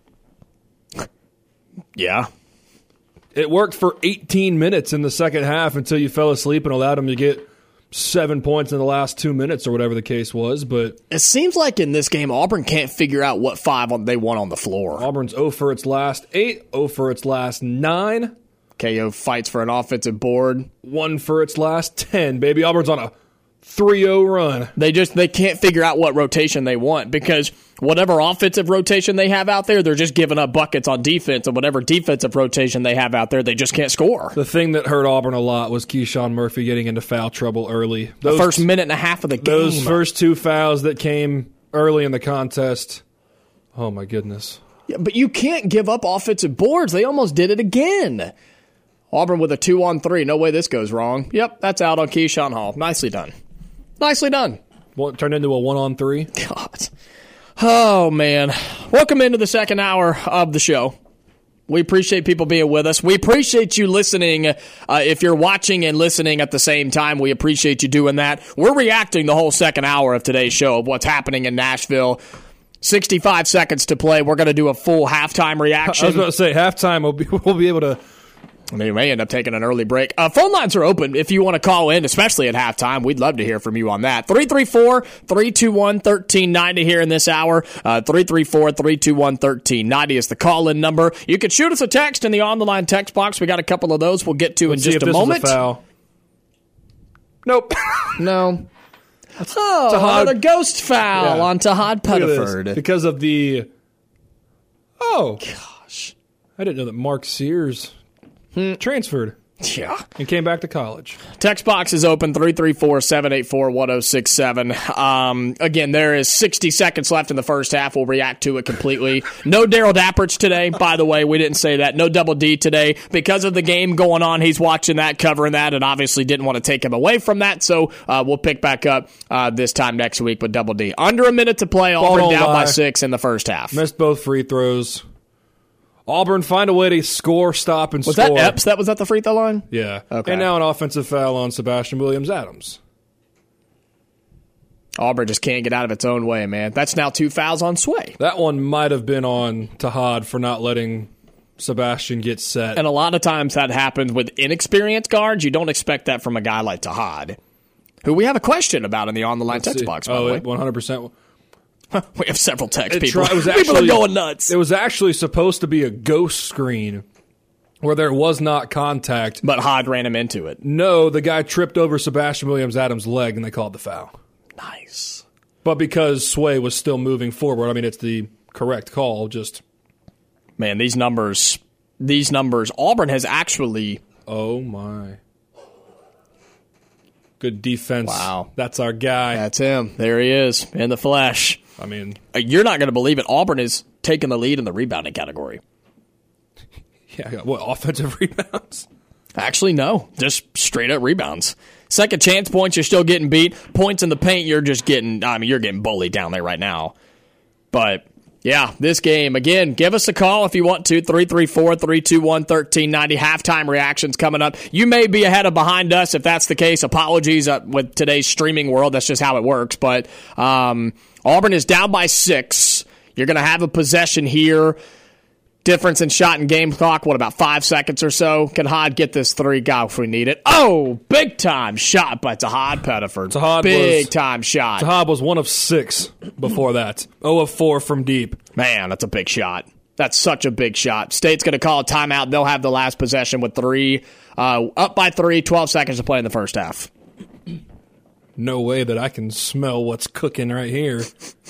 Yeah. It worked for 18 minutes in the second half until you fell asleep and allowed them to get 7 points in the last 2 minutes or whatever the case was. But it seems like in this game, Auburn can't figure out what 5 they want on the floor. Auburn's 0 for its last 8, 0 for its last 9. KO fights for an offensive board. 1 for its last 10, baby. Auburn's on a 3-0 run. They can't figure out what rotation they want, because whatever offensive rotation they have out there, they're just giving up buckets on defense, and whatever defensive rotation they have out there, they just can't score. The thing that hurt Auburn a lot was Keyshawn Murphy getting into foul trouble early. The first minute and a half of the game. Those first 2 fouls that came early in the contest. Oh, my goodness. Yeah, but you can't give up offensive boards. They almost did it again. Auburn with a 2-on-3. No way this goes wrong. Yep, that's out on Keyshawn Hall. Nicely done. Nicely done. Well, it turned into a 1-on-3. God. Oh, man. Welcome into the second hour of the show. We appreciate people being with us. We appreciate you listening. If you're watching and listening at the same time, we appreciate you doing that. We're reacting the whole second hour of today's show of what's happening in Nashville. 65 seconds to play. We're going to do a full halftime reaction. I was about to say, halftime, we'll be able to... We may end up taking an early break. Phone lines are open if you want to call in, especially at halftime. We'd love to hear from you on that. 334-321-1390 here in this hour. 334-321-1390 is the call-in number. You can shoot us a text in the on-the-line text box. We got a couple of those we'll get to in just a moment. Is a foul. Nope. No. Another ghost foul on Tahad Pettiford. Because of the... Oh. Gosh. I didn't know that Mark Sears... transferred. Yeah. And came back to college. Text box is open, 334-784-1067. Again, there is 60 seconds left in the first half. We'll react to it completely. No Daryl Dapprich today, by the way. We didn't say that. No Double D today. Because of the game going on, he's watching that, covering that, and obviously didn't want to take him away from that. So we'll pick back up this time next week with Double D. Under a minute to play. Auburn down by 6 in the first half. Missed both free throws. Auburn find a way to score, stop, and score. Was that Epps that was at the free throw line? Yeah. Okay. And now an offensive foul on Sebastian Williams-Adams. Auburn just can't get out of its own way, man. That's now 2 fouls on Sway. That one might have been on Tahad for not letting Sebastian get set. And a lot of times that happens with inexperienced guards. You don't expect that from a guy like Tahad, who we have a question about in the on-the-line text box, by the way. 100%. We have several text people. People are going nuts. It was actually supposed to be a ghost screen where there was not contact. But Hod ran him into it. No, the guy tripped over Sebastian Williams-Adams' leg, and they called the foul. Nice. But because Sway was still moving forward, I mean, it's the correct call. Just man, these numbers. Auburn has actually. Oh, my. Good defense. Wow. That's our guy. That's him. There he is in the flesh. I mean, you're not going to believe it. Auburn is taking the lead in the rebounding category. Yeah, what, offensive rebounds? Actually, no. Just straight up rebounds. Second chance points, you're still getting beat. Points in the paint, you're just getting, you're getting bullied down there right now. But, yeah, this game, again, give us a call if you want to, 334-321-1390. Halftime reactions coming up. You may be ahead or behind us. If that's the case, apologies with today's streaming world. That's just how it works. But Auburn is down by 6. You're going to have a possession here. Difference in shot and game clock, about 5 seconds or so? Can Hod get this 3? God, if we need it. Oh, big-time shot by Tahad Pettiford. Big-time shot. Tahad was 1 of 6 before that. 0 of 4 from deep. Man, that's a big shot. That's such a big shot. State's going to call a timeout. They'll have the last possession with 3. Up by 3, 12 seconds to play in the first half. No way that I can smell what's cooking right here.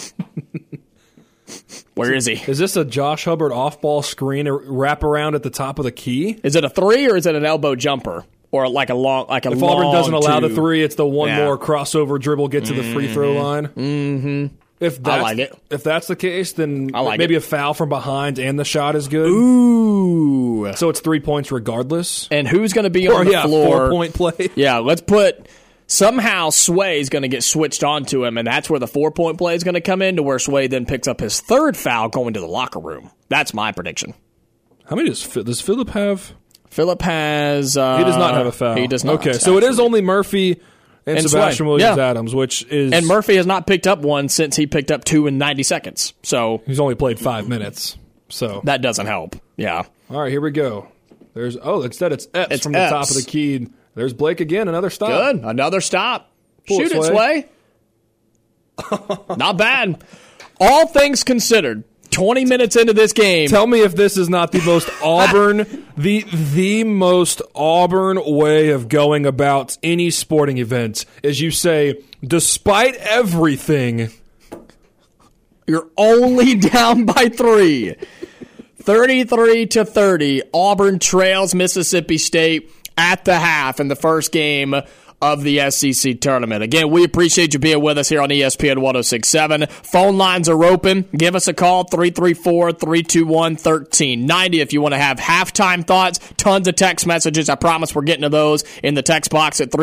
Where is he? Is this a Josh Hubbard off-ball screen wrap around at the top of the key? Is it a 3 or is it an elbow jumper? Or like a long, if Auburn doesn't allow the 3, it's the one more crossover dribble, get to the free throw line. Mm-hmm. I like it. If that's the case, then maybe a foul from behind and the shot is good. Ooh. So it's 3 points regardless. And who's going to be on the floor? 4-point play. Yeah, let's put... Somehow Sway is going to get switched onto him, and that's where the 4-point play is going to come in, to where Sway then picks up his 3rd foul going to the locker room. That's my prediction. How many does Phillip have? Phillip has... he does not have a foul. He does not. Okay, so it is only Murphy and Sebastian Williams-Adams, which is... And Murphy has not picked up one since he picked up 2 in 90 seconds. So he's only played 5 minutes. So that doesn't help. Yeah. All right, here we go. Instead it's Epps from the top of the key. There's Blake again, another stop. Good, another stop. Shoot it, Sway. Not bad. All things considered, 20 minutes into this game. Tell me if this is not the most Auburn, the most Auburn way of going about any sporting event. As you say, despite everything, you're only down by 3. 33-30. Auburn trails Mississippi State at the half in the first game of the SEC tournament. Again, we appreciate you being with us here on ESPN 106.7. Phone lines are open. Give us a call, 334-321-1390 if you want to have halftime thoughts. Tons of text messages. I promise we're getting to those in the text box at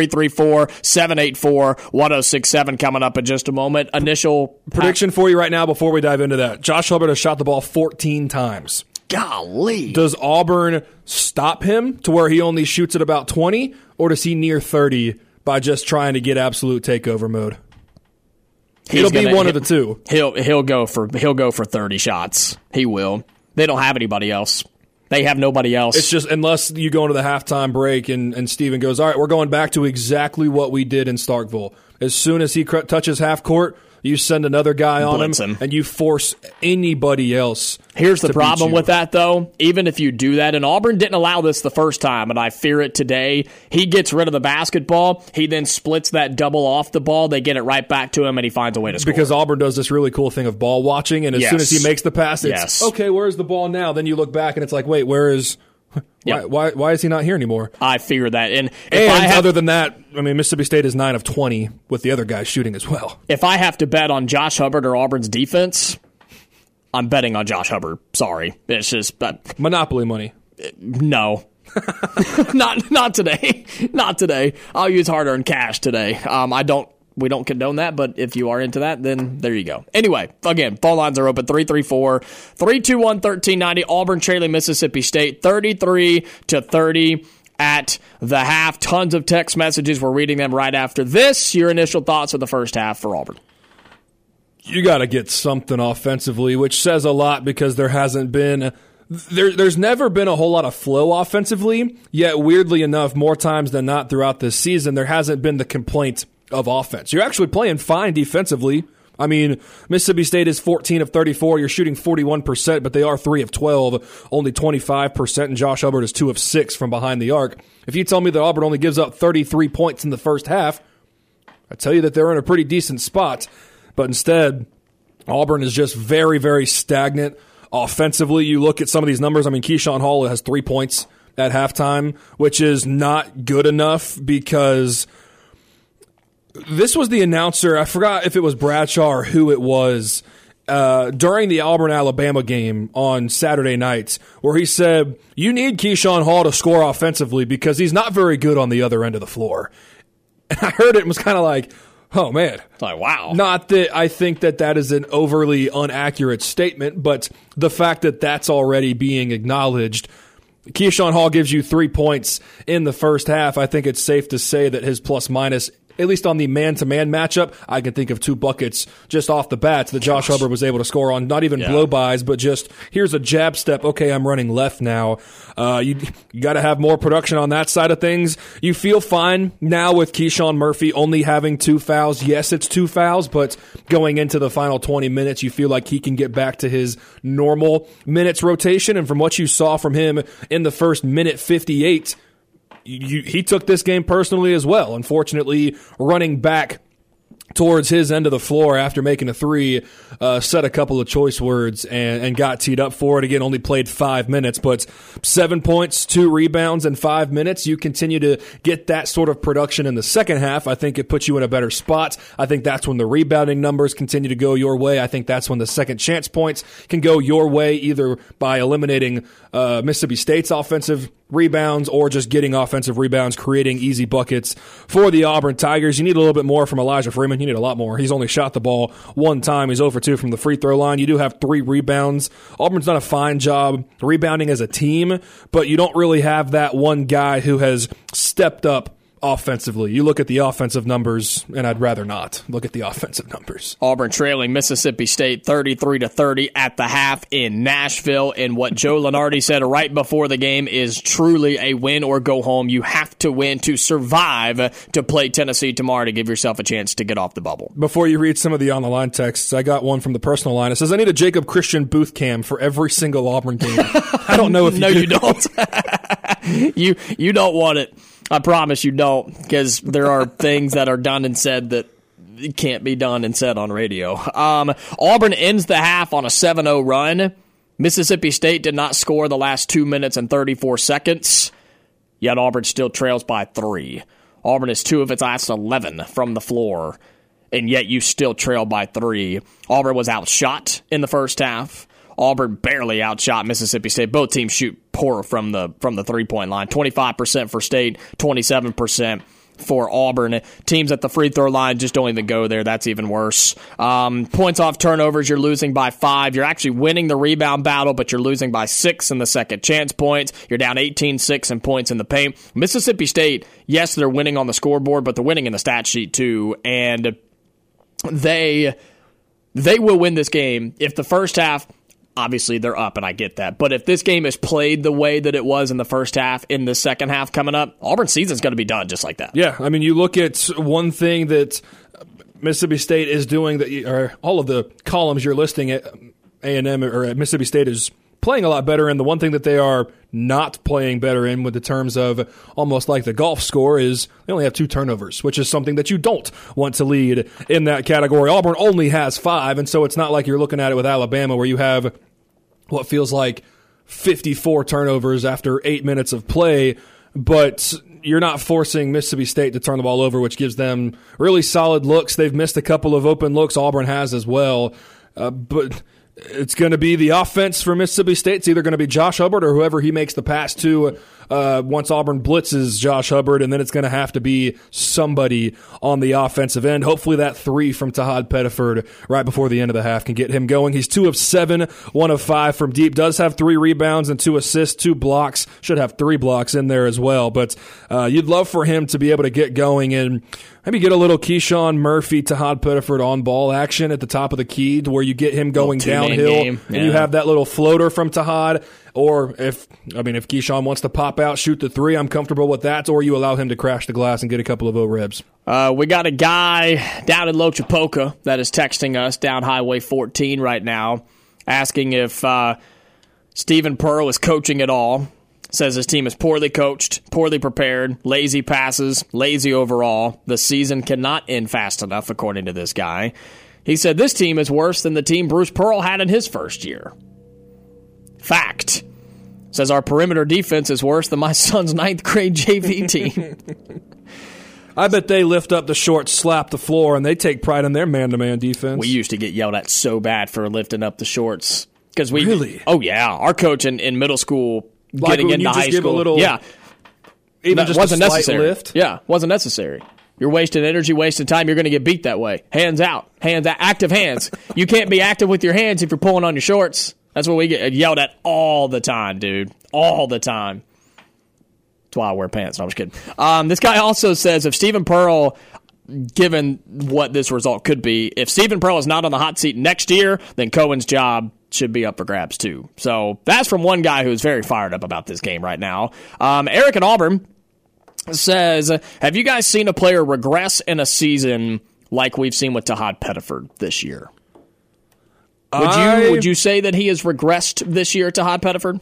334-784-1067 coming up in just a moment. Initial prediction for you right now before we dive into that. Josh Hubbard has shot the ball 14 times. Golly. Does Auburn stop him to where he only shoots at about 20, or does he near 30 by just trying to get absolute takeover mode? It'll be one of the two. He'll go for 30 shots. He will. They don't have anybody else. They have nobody else. It's just, unless you go into the halftime break and Steven goes, all right, we're going back to exactly what we did in Starkville. As soon as he touches half court, you send another guy on him, and you force anybody else. Here's the problem with that, though. Even if you do that, and Auburn didn't allow this the first time, and I fear it today, he gets rid of the basketball. He then splits that double off the ball. They get it right back to him, and he finds a way to score. Because Auburn does this really cool thing of ball watching, and as soon as he makes the pass, it's, okay, where's the ball now? Then you look back, and it's like, wait, where is... Why is he not here anymore? I figure that. And other than that, I mean, Mississippi State is 9 of 20 with the other guys shooting as well. If I have to bet on Josh Hubbard or Auburn's defense, I'm betting on Josh Hubbard. Sorry. It's just... Monopoly money. No. Not today. Not today. I'll use hard-earned cash today. We don't condone that, but if you are into that, then there you go. Anyway, again, phone lines are open, 334-321-1390. Auburn trailing Mississippi State 33-30 at the half. Tons of text messages. We're reading them right after this. Your initial thoughts of the first half for Auburn. You got to get something offensively, which says a lot because there hasn't been... There's never been a whole lot of flow offensively, yet weirdly enough, more times than not throughout this season, there hasn't been the complaint of offense. You're actually playing fine defensively. I mean, Mississippi State is 14 of 34. You're shooting 41%, but they are 3 of 12, only 25%, and Josh Hubbard is 2 of 6 from behind the arc. If you tell me that Auburn only gives up 33 points in the first half, I tell you that they're in a pretty decent spot. But instead, Auburn is just very, very stagnant offensively. You look at some of these numbers. I mean, Keyshawn Hall has 3 points at halftime, which is not good enough because... This was the announcer, I forgot if it was Bradshaw or who it was, during the Auburn-Alabama game on Saturday nights, where he said, you need Keyshawn Hall to score offensively because he's not very good on the other end of the floor. And I heard it and was kind of like, Oh, man. It's like, wow. Not that I think that is an overly inaccurate statement, but the fact that that's already being acknowledged. Keyshawn Hall gives you 3 points in the first half. I think it's safe to say that his plus-minus, at least on the man-to-man matchup, I can think of 2 buckets just off the bat that Josh Hubbard was able to score on. Not even blow-bys, but just, here's a jab step. Okay, I'm running left now. You got to have more production on that side of things. You feel fine now with Keyshawn Murphy only having 2 fouls. Yes, it's 2 fouls, but going into the final 20 minutes, you feel like he can get back to his normal minutes rotation. And from what you saw from him in the first minute 58, he took this game personally as well. Unfortunately, running back towards his end of the floor after making a 3, said a couple of choice words and got teed up for it. Again, only played 5 minutes, but 7 points, 2 rebounds in 5 minutes. You continue to get that sort of production in the second half. I think it puts you in a better spot. I think that's when the rebounding numbers continue to go your way. I think that's when the second chance points can go your way, either by eliminating Mississippi State's offensive rebounds or just getting offensive rebounds, creating easy buckets for the Auburn Tigers. You need a little bit more from Elijah Freeman. You need a lot more. He's only shot the ball 1 time. He's 0 for 2 from the free throw line. You do have 3 rebounds. Auburn's done a fine job rebounding as a team, but you don't really have that one guy who has stepped up offensively. You look at the offensive numbers, and I'd rather not look at the offensive numbers. Auburn trailing Mississippi State 33-30 at the half in Nashville. And what Joe Lunardi said right before the game is truly a win or go home. You have to win to survive to play Tennessee tomorrow to give yourself a chance to get off the bubble. Before you read some of the on-the-line texts, I got one from the personal line. It says, I need a Jacob Christian booth cam for every single Auburn game. I don't know if no, you don't. you don't want it. I promise you don't, because there are things that are done and said that can't be done and said on radio. Auburn ends the half on a 7-0 run. Mississippi State did not score the last 2 minutes and 34 seconds, yet Auburn still trails by 3. Auburn is 2 of its last 11 from the floor, and yet you still trail by 3. Auburn was outshot in the first half. Auburn barely outshot Mississippi State. Both teams shoot poor from the 3-point line. 25% for State, 27% for Auburn. Teams at the free throw line just don't even go there. That's even worse. Points off turnovers, you're losing by 5. You're actually winning the rebound battle, but you're losing by 6 in the second chance points. You're down 18-6 in points in the paint. Mississippi State, yes, they're winning on the scoreboard, but they're winning in the stat sheet too. And they will win this game if the first half, obviously, they're up, and I get that. But if this game is played the way that it was in the first half, in the second half coming up, Auburn's season's going to be done just like that. Yeah, I mean, you look at one thing that Mississippi State is doing, or all of the columns you're listing at A&M or at Mississippi State is playing a lot better in. The one thing that they are not playing better in with the terms of almost like the golf score is they only have 2 turnovers, which is something that you don't want to lead in that category. Auburn only has 5, and so it's not like you're looking at it with Alabama where you have what feels like 54 turnovers after 8 minutes of play, but you're not forcing Mississippi State to turn the ball over, which gives them really solid looks. They've missed a couple of open looks. Auburn has as well, but it's going to be the offense for Mississippi State. It's either going to be Josh Hubbard or whoever he makes the pass to once Auburn blitzes Josh Hubbard, and then it's going to have to be somebody on the offensive end. Hopefully that 3 from Tahad Pettiford right before the end of the half can get him going. He's 2 of 7, 1 of 5 from deep. Does have 3 rebounds and 2 assists, 2 blocks. Should have 3 blocks in there as well. But you'd love for him to be able to get going and maybe get a little Keyshawn Murphy, Tahad Pettiford on-ball action at the top of the key to where you get him going downhill, and you have that little floater from Tahad. Or if Keyshawn wants to pop out, shoot the 3, I'm comfortable with that. Or you allow him to crash the glass and get a couple of O-rebs. We got a guy down in Lochapoka that is texting us down Highway 14 right now, asking if Stephen Pearl is coaching at all. Says his team is poorly coached, poorly prepared, lazy passes, lazy overall. The season cannot end fast enough, according to this guy. He said this team is worse than the team Bruce Pearl had in his first year. Fact. Says our perimeter defense is worse than my son's 9th grade JV team. I bet they lift up the shorts, slap the floor, and they take pride in their man-to-man defense. We used to get yelled at so bad for lifting up the shorts. Really? Oh, yeah. Our coach in middle school, like getting into high school. Yeah. Even just wasn't a slight lift? Yeah, wasn't necessary. You're wasting energy, wasting time. You're going to get beat that way. Hands out. Active hands. You can't be active with your hands if you're pulling on your shorts. That's what we get yelled at all the time, dude. All the time. That's why I wear pants. No, I'm just kidding. This guy also says if Stephen Pearl, given what this result could be, if Stephen Pearl is not on the hot seat next year, then Cohen's job should be up for grabs too. So that's from one guy who's very fired up about this game right now. Eric in Auburn says, have you guys seen a player regress in a season like we've seen with Tahad Pettiford this year? Would you say that he has regressed this year, Tahad Pettiford?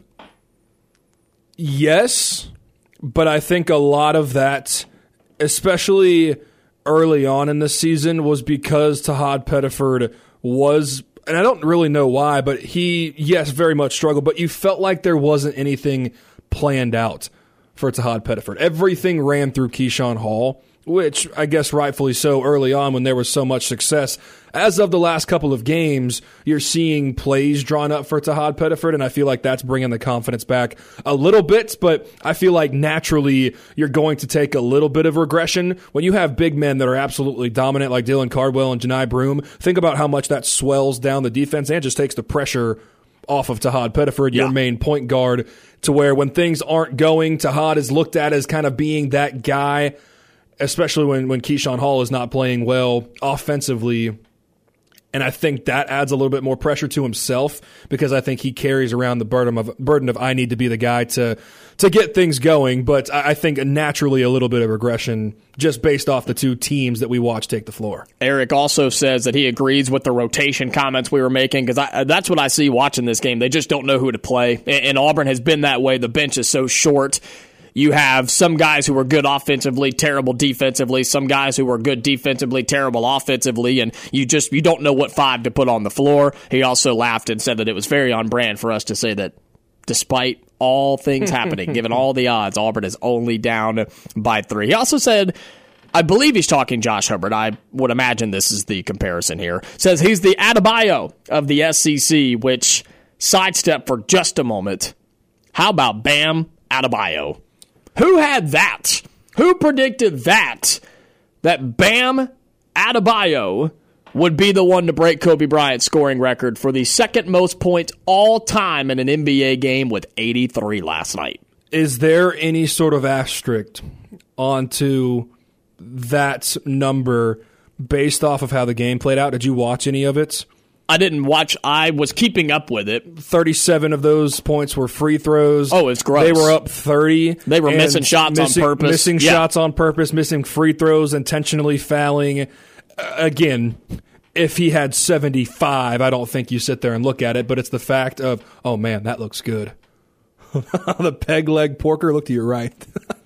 Yes, but I think a lot of that, especially early on in the season, was because Tahad Pettiford was, and I don't really know why, but he, yes, very much struggled, but you felt like there wasn't anything planned out for Tahad Pettiford. Everything ran through Keyshawn Hall, which I guess rightfully so early on when there was so much success. As of the last couple of games, you're seeing plays drawn up for Tahad Pettiford, and I feel like that's bringing the confidence back a little bit, but I feel like naturally you're going to take a little bit of regression. When you have big men that are absolutely dominant like Dylan Cardwell and Janai Broome, think about how much that swells down the defense and just takes the pressure off of Tahad Pettiford, your main point guard, to where when things aren't going, Tahad is looked at as kind of being that guy, especially when Keyshawn Hall is not playing well offensively. And I think that adds a little bit more pressure to himself because I think he carries around the burden of I need to be the guy to get things going. But I think naturally a little bit of regression just based off the two teams that we watch take the floor. Eric also says that he agrees with the rotation comments we were making because that's what I see watching this game. They just don't know who to play. And Auburn has been that way. The bench is so short. You have some guys who are good offensively, terrible defensively, some guys who are good defensively, terrible offensively, and you don't know what five to put on the floor. He also laughed and said that it was very on brand for us to say that despite all things happening, given all the odds, Auburn is only down by 3. He also said, I believe he's talking Josh Hubbard. I would imagine this is the comparison here. Says he's the Adebayo of the SEC, which, sidestep for just a moment, how about Bam Adebayo? Who had that? Who predicted that Bam Adebayo would be the one to break Kobe Bryant's scoring record for the second most points all time in an NBA game with 83 last night? Is there any sort of asterisk onto that number based off of how the game played out? Did you watch any of it? I didn't watch. I was keeping up with it. 37 of those points were free throws. Oh, it's gross. They were up 30. They were missing shots on purpose. Missing shots on purpose, missing free throws, intentionally fouling. Again, if he had 75, I don't think you sit there and look at it, but it's the fact of, oh, man, that looks good. The peg leg porker, look to your right.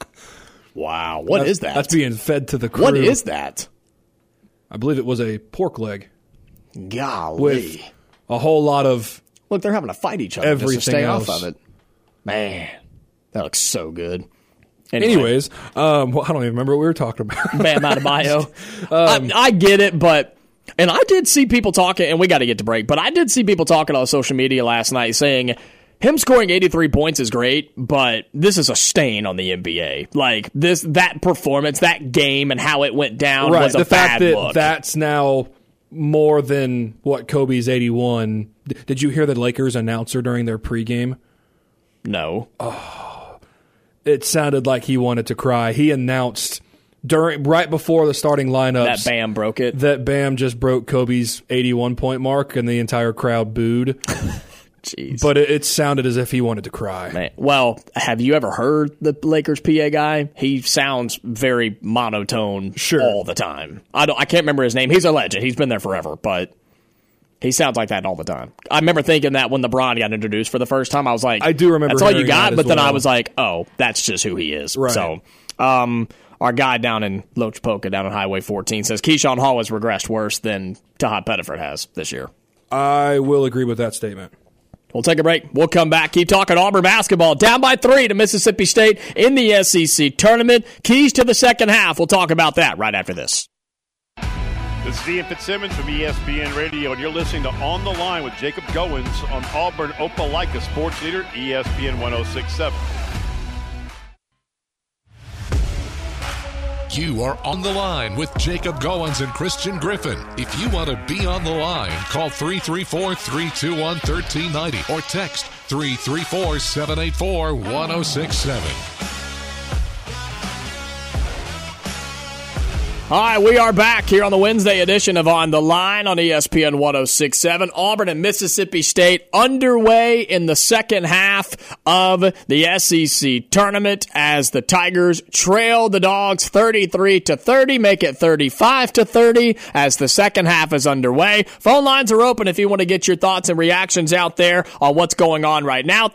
Wow, what is that? That's being fed to the crew. What is that? I believe it was a pork leg. Golly. With a whole lot of look, they're having to fight each other just to stay off of it. Man, that looks so good. Anyways, I don't even remember what we were talking about. Bam Adebayo. I get it, but and I did see people talking, and we got to get to break, but I did see people talking on social media last night saying him scoring 83 points is great, but this is a stain on the NBA. Like that performance, that game, and how it went down was a bad look. The fact that that's now more than what Kobe's 81. Did you hear the Lakers announcer during their pregame? No. Oh, it sounded like he wanted to cry. He announced right before the starting lineups that Bam broke it. That Bam just broke Kobe's 81-point mark, and the entire crowd booed. Jeez. But it sounded as if he wanted to cry. Man. Well, have you ever heard the Lakers PA guy? He sounds very monotone all the time. I can't remember his name. He's a legend. He's been there forever, but he sounds like that all the time. I remember thinking that when LeBron got introduced for the first time, I was like, I do remember that's all you got, but then I was like, oh, that's just who he is. Right. So, our guy down in Loach Polka, down on Highway 14, says Keyshawn Hall has regressed worse than Tahad Pettiford has this year. I will agree with that statement. We'll take a break. We'll come back. Keep talking Auburn basketball. Down by 3 to Mississippi State in the SEC tournament. Keys to the second half. We'll talk about that right after this. This is Ian Fitzsimmons from ESPN Radio, and you're listening to On the Line with Jacob Goins on Auburn Opelika Sports Leader, ESPN 106.7. You are on the line with Jacob Goins and Christian Griffin. If you want to be on the line, call 334-321-1390 or text 334-784-1067. All right, we are back here on the Wednesday edition of On the Line on ESPN 106.7. Auburn and Mississippi State underway in the second half of the SEC tournament as the Tigers trail the Dogs 33-30, make it 35-30 as the second half is underway. Phone lines are open if you want to get your thoughts and reactions out there on what's going on right now.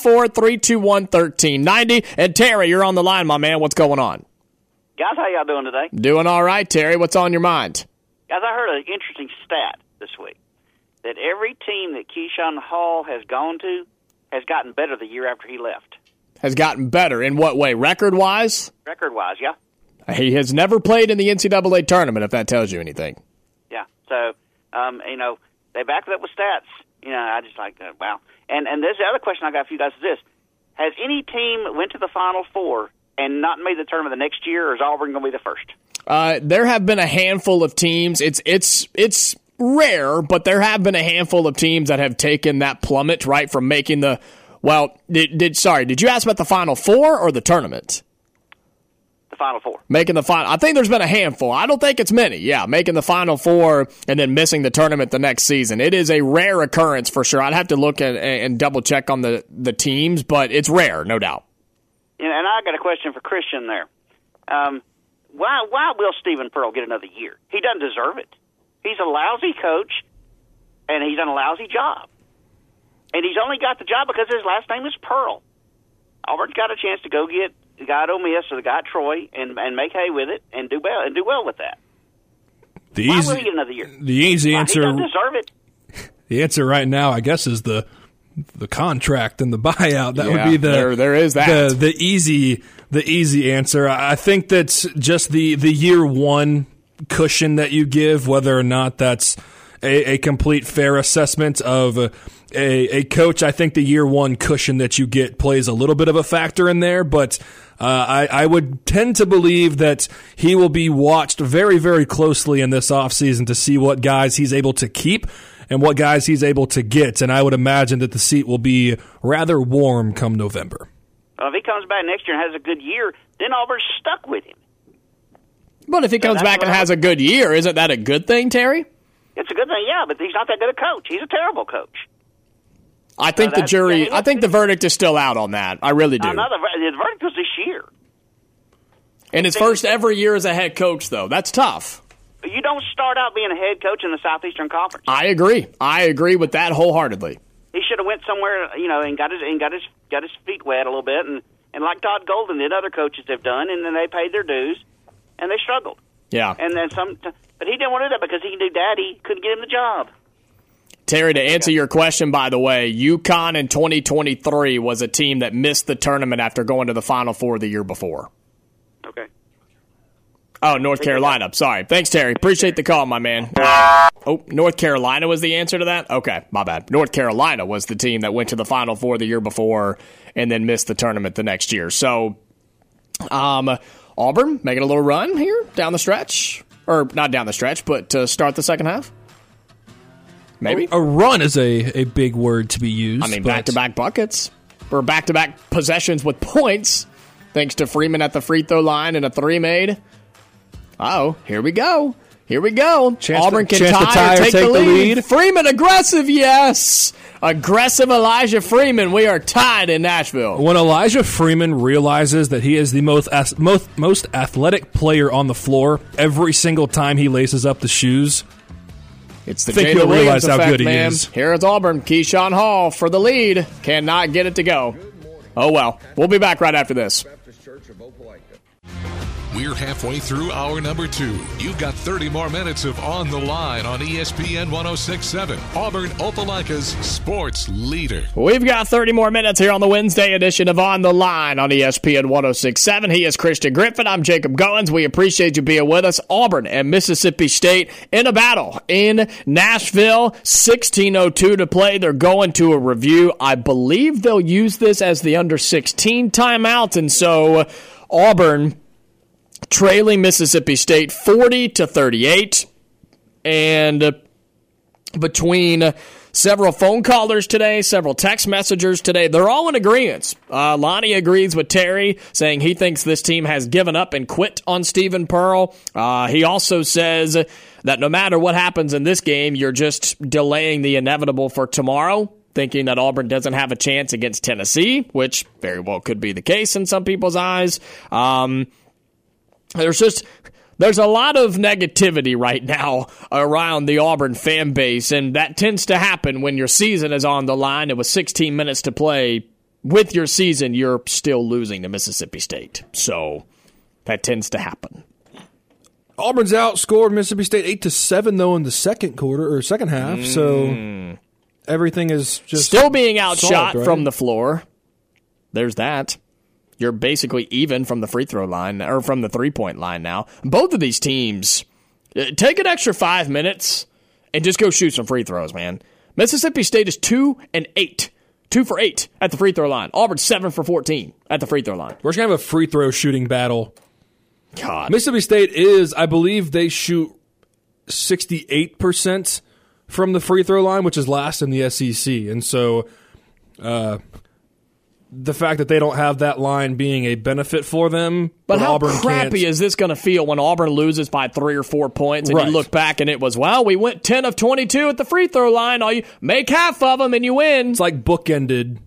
334-321-1390. And Terry, you're on the line, my man. What's going on? Guys, how y'all doing today? Doing all right, Terry. What's on your mind? Guys, I heard an interesting stat this week, that every team that Keyshawn Hall has gone to has gotten better the year after he left. Has gotten better? In what way? Record-wise? Record-wise, yeah. He has never played in the NCAA tournament, if that tells you anything. Yeah. So, they back it up with stats. I just like that. Wow. And there's the other question I got for you guys is this. Has any team went to the Final Four and not made the tournament the next year, or is Auburn going to be the first? There have been a handful of teams. It's rare, but there have been a handful of teams that have taken that plummet, right, from making the – well, did you ask about the Final Four or the tournament? The Final Four. Making the final – I think there's been a handful. I don't think it's many. Yeah, making the Final Four and then missing the tournament the next season. It is a rare occurrence for sure. I'd have to look at and double-check on the teams, but it's rare, no doubt. And I got a question for Christian there. Why will Stephen Pearl get another year? He doesn't deserve it. He's a lousy coach, and he's done a lousy job. And he's only got the job because his last name is Pearl. Auburn's got a chance to go get the guy at Ole Miss or the guy at Troy and make hay with it and do well with that. Why will he get another year? The easy answer. He doesn't deserve it. The answer right now, I guess, is the contract and the buyout. That would be there is that. The easy answer. I think that's just the year one cushion that you give, whether or not that's a complete fair assessment of a coach. I think the year one cushion that you get plays a little bit of a factor in there, but I would tend to believe that he will be watched very, very closely in this offseason to see what guys he's able to keep and what guys he's able to get, and I would imagine that the seat will be rather warm come November. Well, if he comes back next year and has a good year, then Auburn's stuck with him. But if he comes back and has a good year, isn't that a good thing, Terry? It's a good thing, yeah, but he's not that good a coach. He's a terrible coach. I think the verdict is still out on that. I really do. The verdict was this year. And his first ever year as a head coach, though. That's tough. You don't start out being a head coach in the Southeastern Conference. I agree with that wholeheartedly. He should have went somewhere, and got his feet wet a little bit, and like Todd Golden did, other coaches have done, and then they paid their dues, and they struggled. Yeah. And then but he didn't want to do that because he knew Daddy couldn't get him the job. Terry, to answer your question, by the way, UConn in 2023 was a team that missed the tournament after going to the Final Four the year before. Okay. Oh, North Carolina. Sorry. Thanks, Terry. Appreciate the call, my man. Oh, North Carolina was the answer to that? Okay, my bad. North Carolina was the team that went to the Final Four the year before and then missed the tournament the next year. So, Auburn making a little run here down the stretch. Or not down the stretch, but to start the second half? Maybe. A run is a big word to be used. I mean, back-to-back buckets. Or back-to-back possessions with points, thanks to Freeman at the free throw line and a three made. Uh-oh, here we go. Auburn can tie or take the lead. Freeman aggressive, yes. Aggressive Elijah Freeman. We are tied in Nashville. When Elijah Freeman realizes that he is the most athletic player on the floor every single time he laces up the shoes, it's the Jalen Williams effect, how good he is. Here it's Auburn. Keyshawn Hall for the lead. Cannot get it to go. Oh, well. We'll be back right after this. We're halfway through hour number 2. You've got 30 more minutes of On the Line on ESPN 106.7, Auburn Opelika's sports leader. We've got 30 more minutes here on the Wednesday edition of On the Line on ESPN 106.7. He is Christian Griffin. I'm Jacob Goins. We appreciate you being with us. Auburn and Mississippi State in a battle in Nashville. 16:02 to play. They're going to a review. I believe they'll use this as the under-16 timeout, and so Auburn trailing Mississippi State 40-38. And between several phone callers today, several text messengers today, they're all in agreement. Lonnie agrees with Terry, saying he thinks this team has given up and quit on Stephen Pearl. He also says that no matter what happens in this game, you're just delaying the inevitable for tomorrow, thinking that Auburn doesn't have a chance against Tennessee, which very well could be the case in some people's eyes. There's a lot of negativity right now around the Auburn fan base, and that tends to happen when your season is on the line. It was 16 minutes to play. With your season, you're still losing to Mississippi State. So that tends to happen. Auburn's outscored Mississippi State 8-7, though, in the second half. So everything is just still being outshot from the floor. There's that. You're basically even from the free throw line or from the 3-point line now. Both of these teams, take an extra 5 minutes and just go shoot some free throws, man. Mississippi State is 2-8. 2 for 8 at the free throw line. Auburn 7 for 14 at the free throw line. We're just going to have a free throw shooting battle. God. Mississippi State is, I believe they shoot 68% from the free throw line, which is last in the SEC. And so the fact that they don't have that line being a benefit for them. But how Auburn crappy is this going to feel when Auburn loses by 3 or 4 points and you look back and it was, well, we went 10 of 22 at the free throw line. All you make half of them and you win. It's like bookended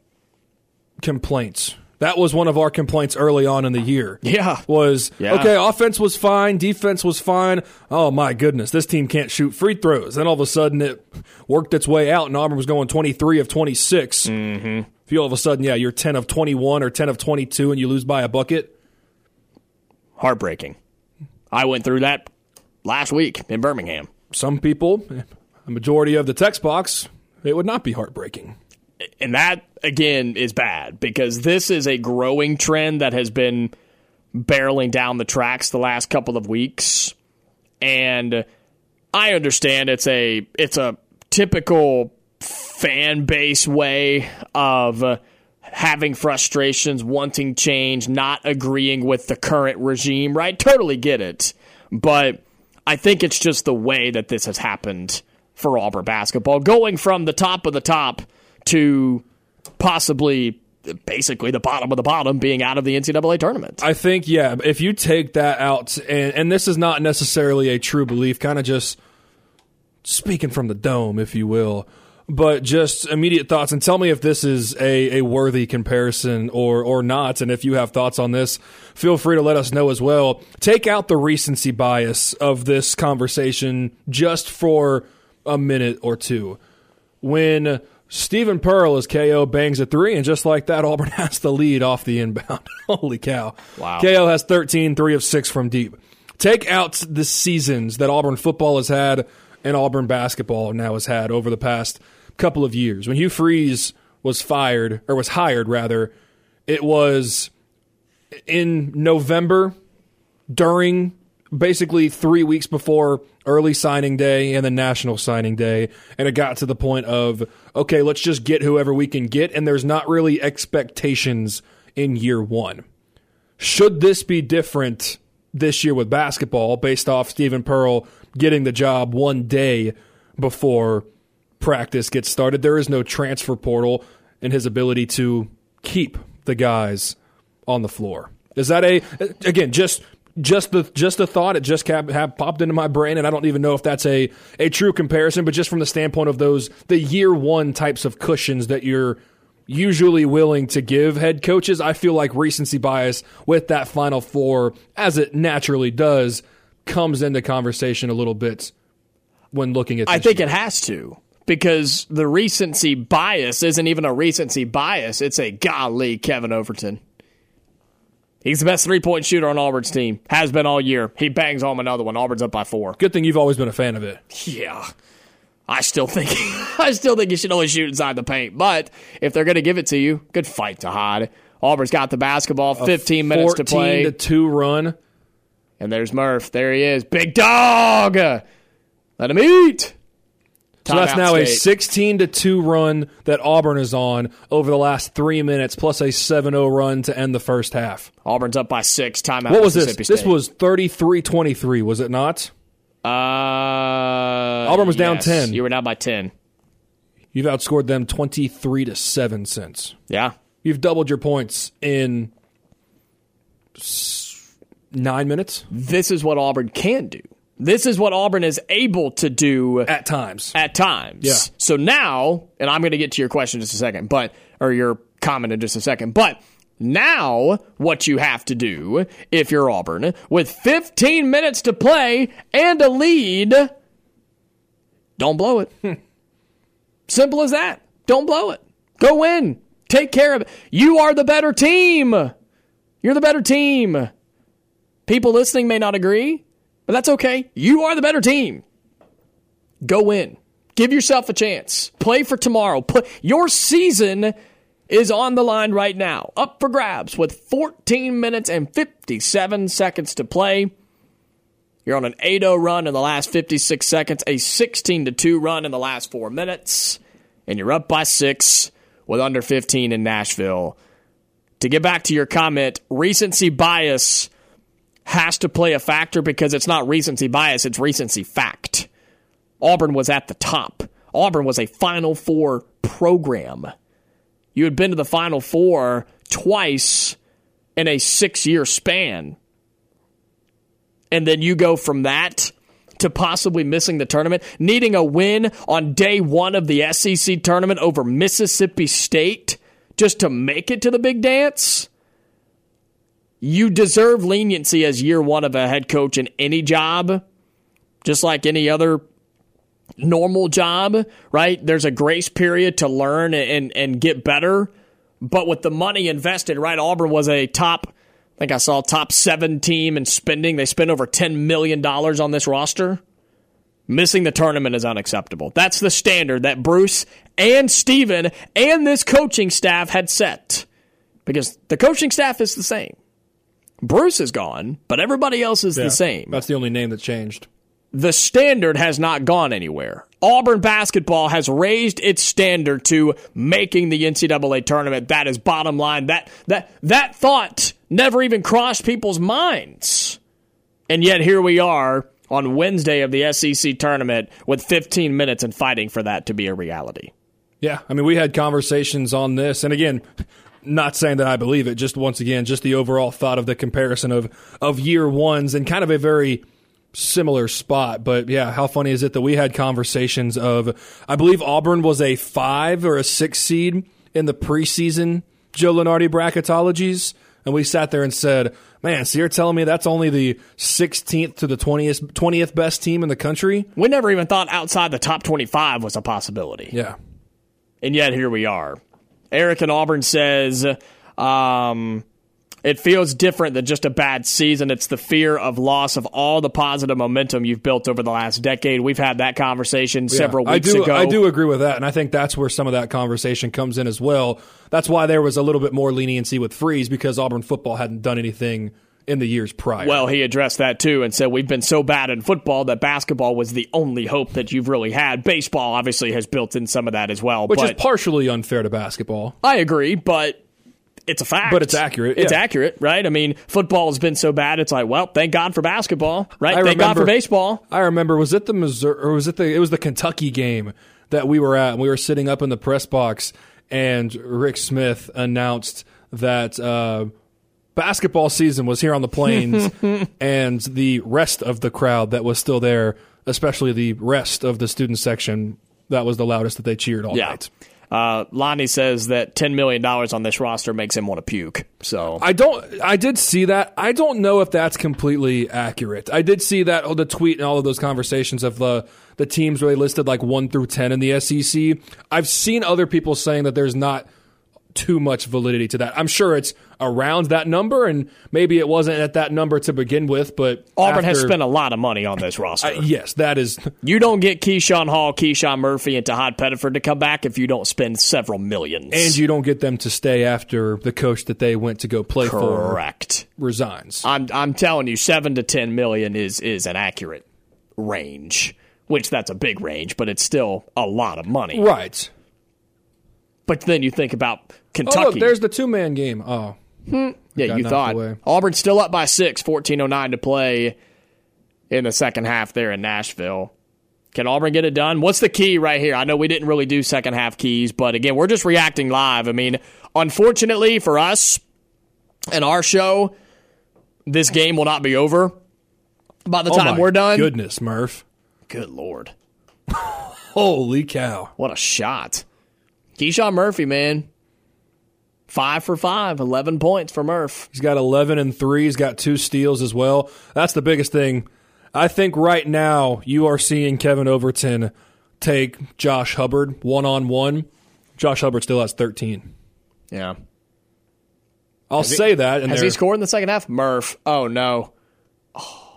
complaints. That was one of our complaints early on in the year. Okay, offense was fine, defense was fine. Oh, my goodness, this team can't shoot free throws. Then all of a sudden it worked its way out, and Auburn was going 23 of 26. Mm-hmm. If you all of a sudden, you're 10 of 21 or 10 of 22 and you lose by a bucket. Heartbreaking. I went through that last week in Birmingham. Some people, a majority of the text box, it would not be heartbreaking. And that, again, is bad because this is a growing trend that has been barreling down the tracks the last couple of weeks. And I understand it's a typical fan base way of having frustrations, wanting change, not agreeing with the current regime, right? Totally get it. But I think it's just the way that this has happened for Auburn basketball, going from the top of the top to possibly basically the bottom of the bottom being out of the NCAA tournament. I think, if you take that out, and this is not necessarily a true belief, kind of just speaking from the dome, if you will, but just immediate thoughts, and tell me if this is a worthy comparison or not, and if you have thoughts on this, feel free to let us know as well. Take out the recency bias of this conversation just for a minute or two. When Stephen Pearl as KO bangs a 3, and just like that, Auburn has the lead off the inbound. Holy cow. Wow. KO has 13, 3 of 6 from deep. Take out the seasons that Auburn football has had and Auburn basketball now has had over the past couple of years. When Hugh Freeze was hired, it was in November during basically 3 weeks before early signing day and then national signing day, and it got to the point of, okay, let's just get whoever we can get, and there's not really expectations in year one. Should this be different this year with basketball based off Stephen Pearl getting the job one day before practice gets started? There is no transfer portal in his ability to keep the guys on the floor. Is that just the thought? It just popped into my brain, and I don't even know if that's a true comparison, but just from the standpoint of the year one types of cushions that you're usually willing to give head coaches, I feel like recency bias with that Final Four, as it naturally does, comes into conversation a little bit when looking at this. I think it has to, because the recency bias isn't even a recency bias. It's a golly, Kevin Overton. He's the best three-point shooter on Auburn's team. Has been all year. He bangs home another one. Auburn's up by 4. Good thing you've always been a fan of it. Yeah. I still think you should only shoot inside the paint. But if they're going to give it to you, good fight to hide. Auburn's got the basketball, 15 minutes to play. 14-2 run. And there's Murph. There he is. Big dog! Let him eat! So that's now a 16-2 run that Auburn is on over the last 3 minutes, plus a 7-0 run to end the first half. Auburn's up by 6. Timeout. What was this? Mississippi State. This was 33-23, was it not? Auburn was down 10. You were down by 10. You've outscored them 23-7 since. Yeah. You've doubled your points in 9 minutes. This is what Auburn can do. This is what Auburn is able to do. At times. Yeah. So now, and I'm going to get to your question in just a second, or your comment in just a second, but now what you have to do, if you're Auburn, with 15 minutes to play and a lead, don't blow it. Simple as that. Don't blow it. Go win. Take care of it. You are the better team. You're the better team. People listening may not agree, but that's okay. You are the better team. Go win. Give yourself a chance. Play for tomorrow. Your season is on the line right now. Up for grabs with 14 minutes and 57 seconds to play. You're on an 8-0 run in the last 56 seconds, a 16-2 run in the last 4 minutes, and you're up by 6 with under 15 in Nashville. To get back to your comment, recency bias has to play a factor because it's not recency bias, it's recency fact. Auburn was at the top. Auburn was a Final Four program. You had been to the Final Four twice in a 6-year span. And then you go from that to possibly missing the tournament, needing a win on day one of the SEC tournament over Mississippi State just to make it to the big dance. You deserve leniency as year one of a head coach in any job, just like any other normal job, right? There's a grace period to learn and get better. But with the money invested, right, Auburn was a top 7 team in spending. They spent over $10 million on this roster. Missing the tournament is unacceptable. That's the standard that Bruce and Steven and this coaching staff had set. Because the coaching staff is the same. Bruce is gone, but everybody else is the same. That's the only name that changed. The standard has not gone anywhere. Auburn basketball has raised its standard to making the NCAA tournament. That is bottom line. That thought never even crossed people's minds. And yet here we are on Wednesday of the SEC tournament with 15 minutes and fighting for that to be a reality. Yeah, I mean, we had conversations on this, and again, not saying that I believe it, just once again, just the overall thought of the comparison of year ones and kind of a very similar spot. But yeah, how funny is it that we had conversations of, I believe Auburn was a 5 or a 6 seed in the preseason Joe Lunardi bracketologies, and we sat there and said, man, so you're telling me that's only the 16th to the 20th best team in the country? We never even thought outside the top 25 was a possibility. Yeah. And yet here we are. Eric in Auburn says, it feels different than just a bad season. It's the fear of loss of all the positive momentum you've built over the last decade. We've had that conversation several weeks ago. I do agree with that, and I think that's where some of that conversation comes in as well. That's why there was a little bit more leniency with Freeze, because Auburn football hadn't done anything in the years prior. Well, he addressed that too and said we've been so bad in football that basketball was the only hope that you've really had. Baseball obviously has built in some of that as well. Which is partially unfair to basketball. I agree, but it's a fact. But it's accurate. It's accurate, right? I mean, football has been so bad, it's like, well, thank God for basketball, right? Thank God for baseball. I remember, was it the Missouri, or was it the Kentucky game that we were at, and we were sitting up in the press box, and Rick Smith announced that basketball season was here on the Plains, and the rest of the crowd that was still there, especially the rest of the student section, that was the loudest that they cheered all night. Lonnie says that $10 million on this roster makes him want to puke. So I did see that. I don't know if that's completely accurate. I did see that the tweet and all of those conversations of the teams where they listed like 1 through 10 in the SEC. I've seen other people saying that there's not too much validity to that. I'm sure it's around that number, and maybe it wasn't at that number to begin with, but Auburn has spent a lot of money on this roster. Yes, that is. You don't get Keyshawn Hall, Keyshawn Murphy, and Tahad Pettiford to come back if you don't spend several millions. And you don't get them to stay after the coach that they went to go play for resigns. I'm telling you, $7 to $10 million is an accurate range. which that's a big range, but it's still a lot of money. Right. But then you think about Kentucky. Oh, look, there's the two-man game. Oh. Yeah, you thought. Away. Auburn's still up by 6, 14:09 to play in the second half there in Nashville. Can Auburn get it done? What's the key right here? I know we didn't really do second half keys, but again, we're just reacting live. I mean, unfortunately for us and our show, this game will not be over by the time we're done. Goodness, Murph. Good Lord. Holy cow. What a shot. Keyshawn Murphy, man. 5 for 5, 11 points for Murph. He's got 11 and 3. He's got 2 steals as well. That's the biggest thing. I think right now you are seeing Kevin Overton take Josh Hubbard one-on-one. Josh Hubbard still has 13. Yeah. I'll say that. Has he scored in the second half? Murph. Oh, no. Oh.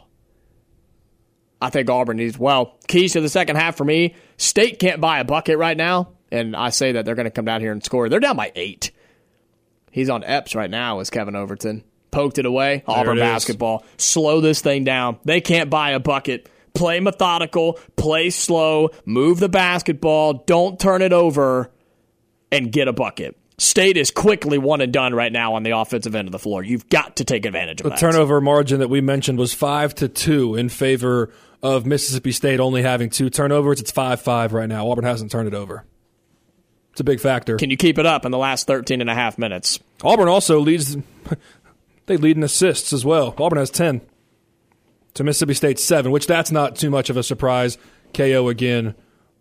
I think Auburn needs, keys to the second half for me. State can't buy a bucket right now, and I say that they're going to come down here and score. They're down by 8. He's on Epps right now as Kevin Overton. Poked it away. Auburn basketball. Slow this thing down. They can't buy a bucket. Play methodical. Play slow. Move the basketball. Don't turn it over and get a bucket. State is quickly one and done right now on the offensive end of the floor. You've got to take advantage of that. The turnover margin that we mentioned was 5-2 in favor of Mississippi State only having 2 turnovers. It's 5-5 right now. Auburn hasn't turned it over. It's a big factor. Can you keep it up in the last 13 and a half minutes? Auburn also leads. They lead in assists as well. Auburn has 10 to Mississippi State 7, which that's not too much of a surprise. KO again.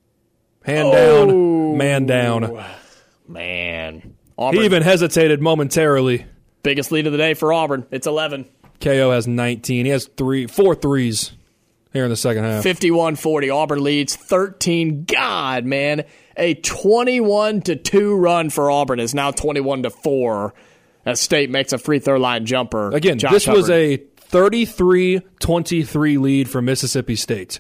Down, man down. Man. Auburn. He even hesitated momentarily. Biggest lead of the day for Auburn. It's 11. KO has 19. He has 4 threes here in the second half. 51-40. Auburn leads 13. God, man. A 21-2 run for Auburn is now 21-4 as State makes a free throw line jumper. Again, this was a 33-23 lead for Mississippi State.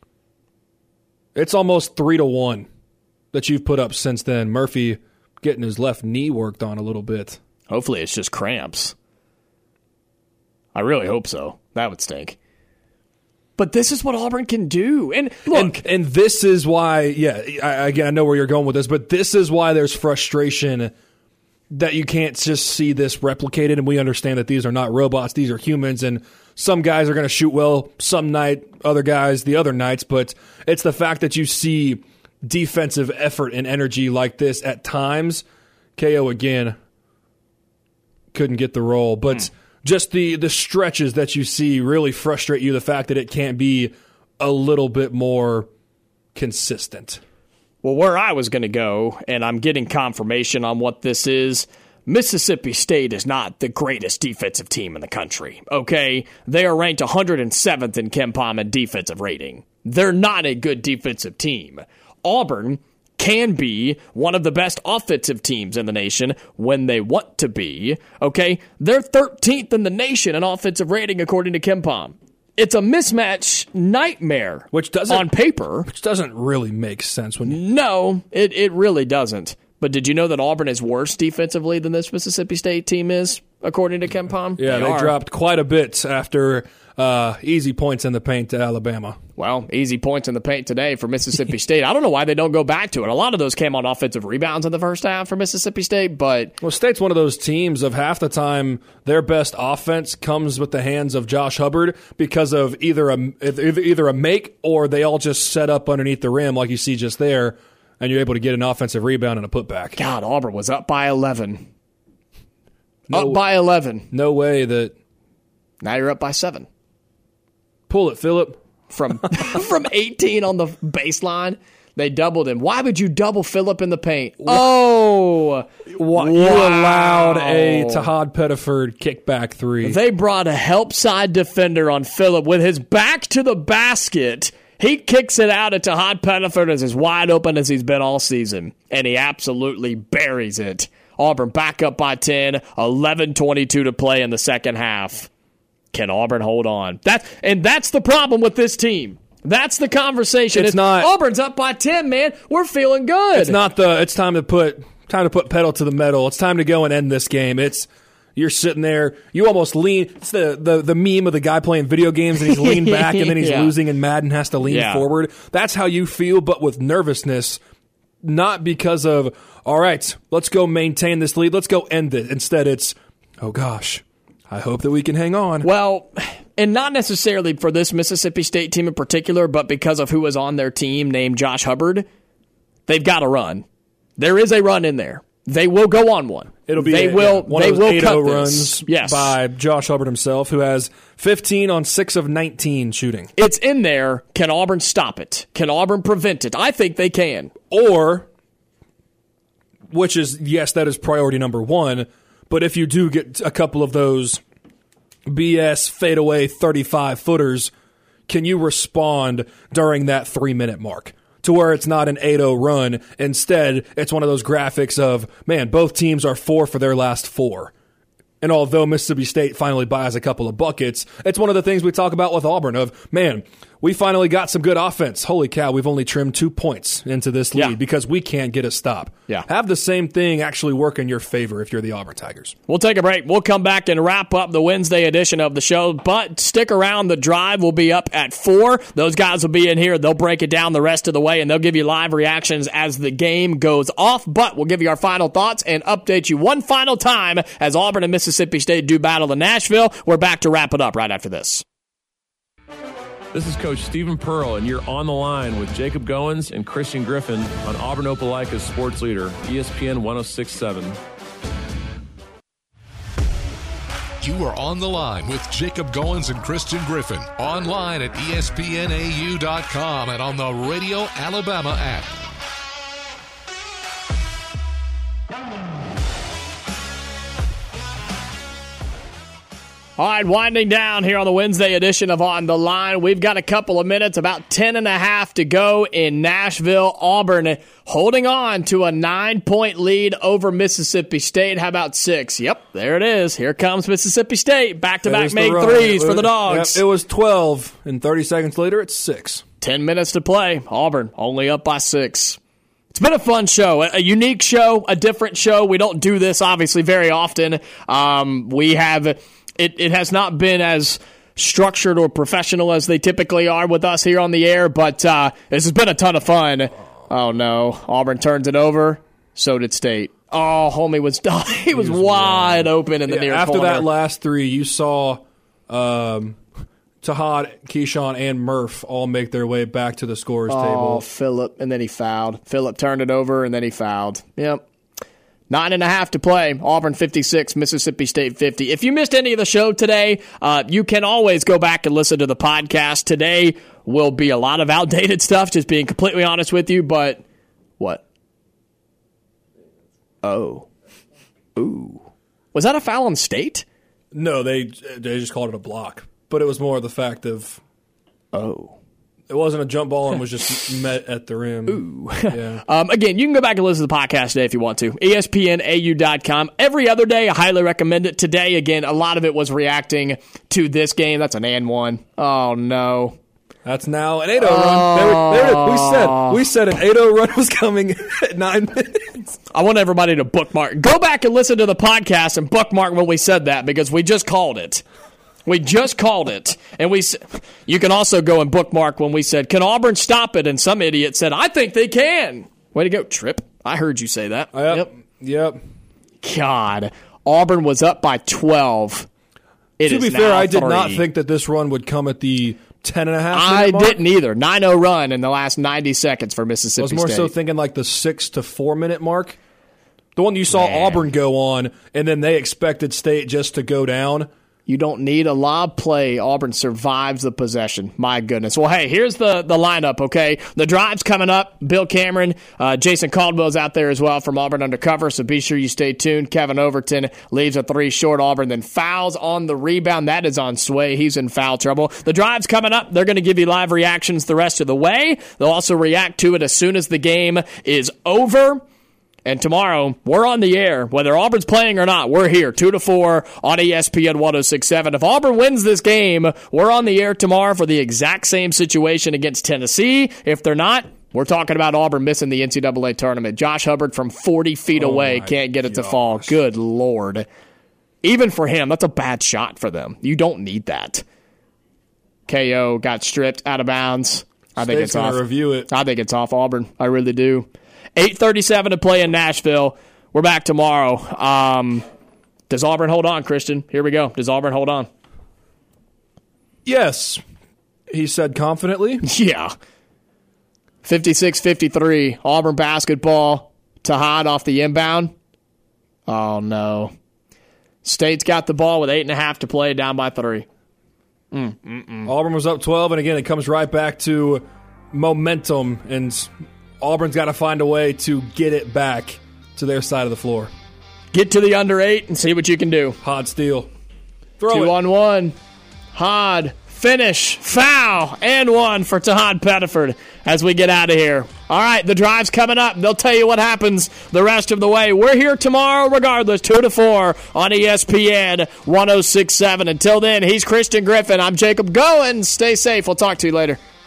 It's almost 3-1 that you've put up since then. Murphy getting his left knee worked on a little bit. Hopefully it's just cramps. I really hope so. That would stink. But this is what Auburn can do. And look. And this is why, I know where you're going with this, but this is why there's frustration that you can't just see this replicated. And we understand that these are not robots. These are humans. And some guys are going to shoot well some night, other guys the other nights. But it's the fact that you see defensive effort and energy like this at times. KO again couldn't get the roll. But just the stretches that you see really frustrate you, the fact that it can't be a little bit more consistent. Well, where I was going to go, and I'm getting confirmation on what this is, Mississippi State is not the greatest defensive team in the country, okay? They are ranked 107th in KenPom in defensive rating. They're not a good defensive team. Auburn can be one of the best offensive teams in the nation when they want to be, okay? They're 13th in the nation in offensive rating according to KenPom. It's a mismatch nightmare on paper. Which doesn't really make sense. No, it really doesn't. But did you know that Auburn is worse defensively than this Mississippi State team is, according to KenPom? Yeah, they dropped quite a bit after easy points in the paint to Alabama. Well, easy points in the paint today for Mississippi State. I don't know why they don't go back to it. A lot of those came on offensive rebounds in the first half for Mississippi State, but... Well, State's one of those teams of half the time their best offense comes with the hands of Josh Hubbard because of either a make or they all just set up underneath the rim like you see just there, and you're able to get an offensive rebound and a putback. God, Auburn was up by 11. Up by 11. No way that... Now you're up by 7. Pull it, Phillip. From 18 on the baseline, they doubled him. Why would you double Phillip in the paint? Oh! You allowed a Tahad Pettiford kickback 3. They brought a help side defender on Phillip with his back to the basket. He kicks it out at Tahad Pettiford as wide open as he's been all season, and he absolutely buries it. Auburn back up by 10, 11:22 to play in the second half. Can Auburn hold on? That's the problem with this team. That's the conversation. It's not Auburn's up by 10, man. We're feeling good. It's time to put pedal to the metal. It's time to go and end this game. You're sitting there, you almost lean. It's the meme of the guy playing video games and he's leaned back and then he's losing and Madden has to lean forward. That's how you feel, but with nervousness, not because of, all right, let's go maintain this lead, let's go end it. Instead, it's, oh gosh, I hope that we can hang on. Well, and not necessarily for this Mississippi State team in particular, but because of who was on their team named Josh Hubbard, they've got a run. There is a run in there. They will go on one. It'll be one of those 8-0 runs by Josh Hubbard himself, who has 15 on 6 of 19 shooting. It's in there. Can Auburn stop it? Can Auburn prevent it? I think they can. Or, which is, yes, that is priority number one, but if you do get a couple of those BS fadeaway 35-footers, can you respond during that 3-minute mark? To where it's not an 8-0 run. Instead, it's one of those graphics of, man, both teams are 4 for their last 4. And although Mississippi State finally buys a couple of buckets, it's one of the things we talk about with Auburn of, man, we finally got some good offense. Holy cow, we've only trimmed 2 points into this lead because we can't get a stop. Yeah. Have the same thing actually work in your favor if you're the Auburn Tigers. We'll take a break. We'll come back and wrap up the Wednesday edition of the show, but stick around. The drive will be up at 4. Those guys will be in here. They'll break it down the rest of the way, and they'll give you live reactions as the game goes off, but we'll give you our final thoughts and update you one final time as Auburn and Mississippi State do battle in Nashville. We're back to wrap it up right after this. This is Coach Stephen Pearl, and you're on the line with Jacob Goins and Christian Griffin on Auburn Opelika's Sports Leader, ESPN 106.7. You are on the line with Jacob Goins and Christian Griffin. Online at ESPNAU.com and on the Radio Alabama app. All right, winding down here on the Wednesday edition of On the Line. We've got a couple of minutes, about 10 and a half to go in Nashville. Auburn holding on to a 9-point lead over Mississippi State. How about 6? Yep, there it is. Here comes Mississippi State. Back-to-back make threes for the Dogs. Yep, it was 12, and 30 seconds later, it's 6. 10 minutes to play. Auburn only up by 6. It's been a fun show, a unique show, a different show. We don't do this, obviously, very often. We have... It has not been as structured or professional as they typically are with us here on the air, but this has been a ton of fun. Oh, no. Auburn turns it over. So did State. Oh, homie was done. He was wide open in the near corner. After that last 3, you saw Tahad, Keyshawn, and Murph all make their way back to the scorer's table. Oh, Phillip, and then he fouled. Phillip turned it over, and then he fouled. Yep. 9.5 to play. Auburn 56, Mississippi State 50. If you missed any of the show today, you can always go back and listen to the podcast. Today will be a lot of outdated stuff, just being completely honest with you, but what? Oh. Ooh. Was that a foul on State? No, they just called it a block. But it was more of the fact of... Oh. It wasn't a jump ball and was just met at the rim. Ooh. Yeah. Again, you can go back and listen to the podcast today if you want to. ESPNAU.com. Every other day, I highly recommend it. Today, again, a lot of it was reacting to this game. That's an and one. Oh, no. That's now an 8-0 run. We said an 8-0 run was coming at 9 minutes. I want everybody to bookmark. Go back and listen to the podcast and bookmark when we said that because we just called it. We just called it. And you can also go and bookmark when we said, can Auburn stop it? And some idiot said, I think they can. Way to go, Tripp. I heard you say that. Yep. God. Auburn was up by 12. To be fair, I did not think that this run would come at the 10.5 minute mark. I didn't either. 9-0 run in the last 90 seconds for Mississippi State. I was more so thinking like the 6 to 4 minute mark. The one you saw Auburn go on, and then they expected State just to go down. You don't need a lob play. Auburn survives the possession. My goodness. Well, hey, here's the lineup, okay? The drive's coming up. Bill Cameron, Jason Caldwell's out there as well from Auburn Undercover, so be sure you stay tuned. Kevin Overton leaves a 3 short. Auburn then fouls on the rebound. That is on Sway. He's in foul trouble. The drive's coming up. They're going to give you live reactions the rest of the way. They'll also react to it as soon as the game is over. And tomorrow, we're on the air. Whether Auburn's playing or not, we're here, 2 to 4 on ESPN 106.7. If Auburn wins this game, we're on the air tomorrow for the exact same situation against Tennessee. If they're not, we're talking about Auburn missing the NCAA tournament. Josh Hubbard from 40 feet away can't get it to fall. Good Lord. Even for him, that's a bad shot for them. You don't need that. KO got stripped out of bounds. I think it's off. Review it. I think it's off Auburn. I really do. 8:37 to play in Nashville. We're back tomorrow. Does Auburn hold on, Christian? Here we go. Does Auburn hold on? Yes, he said confidently. Yeah. 56-53. Auburn basketball. Tahad off the inbound. Oh, no. State's got the ball with 8.5 to play, down by 3. Auburn was up 12, and again, it comes right back to momentum, and Auburn's got to find a way to get it back to their side of the floor. Get to the under 8 and see what you can do. Hod steal. Throw 2 it. on 1. Hod. Finish. Foul. And 1 for Tahad Pettiford as we get out of here. All right, the drive's coming up. They'll tell you what happens the rest of the way. We're here tomorrow regardless, 2 to 4 on ESPN 106.7. Until then, he's Christian Griffin. I'm Jacob Goins. Stay safe. We'll talk to you later.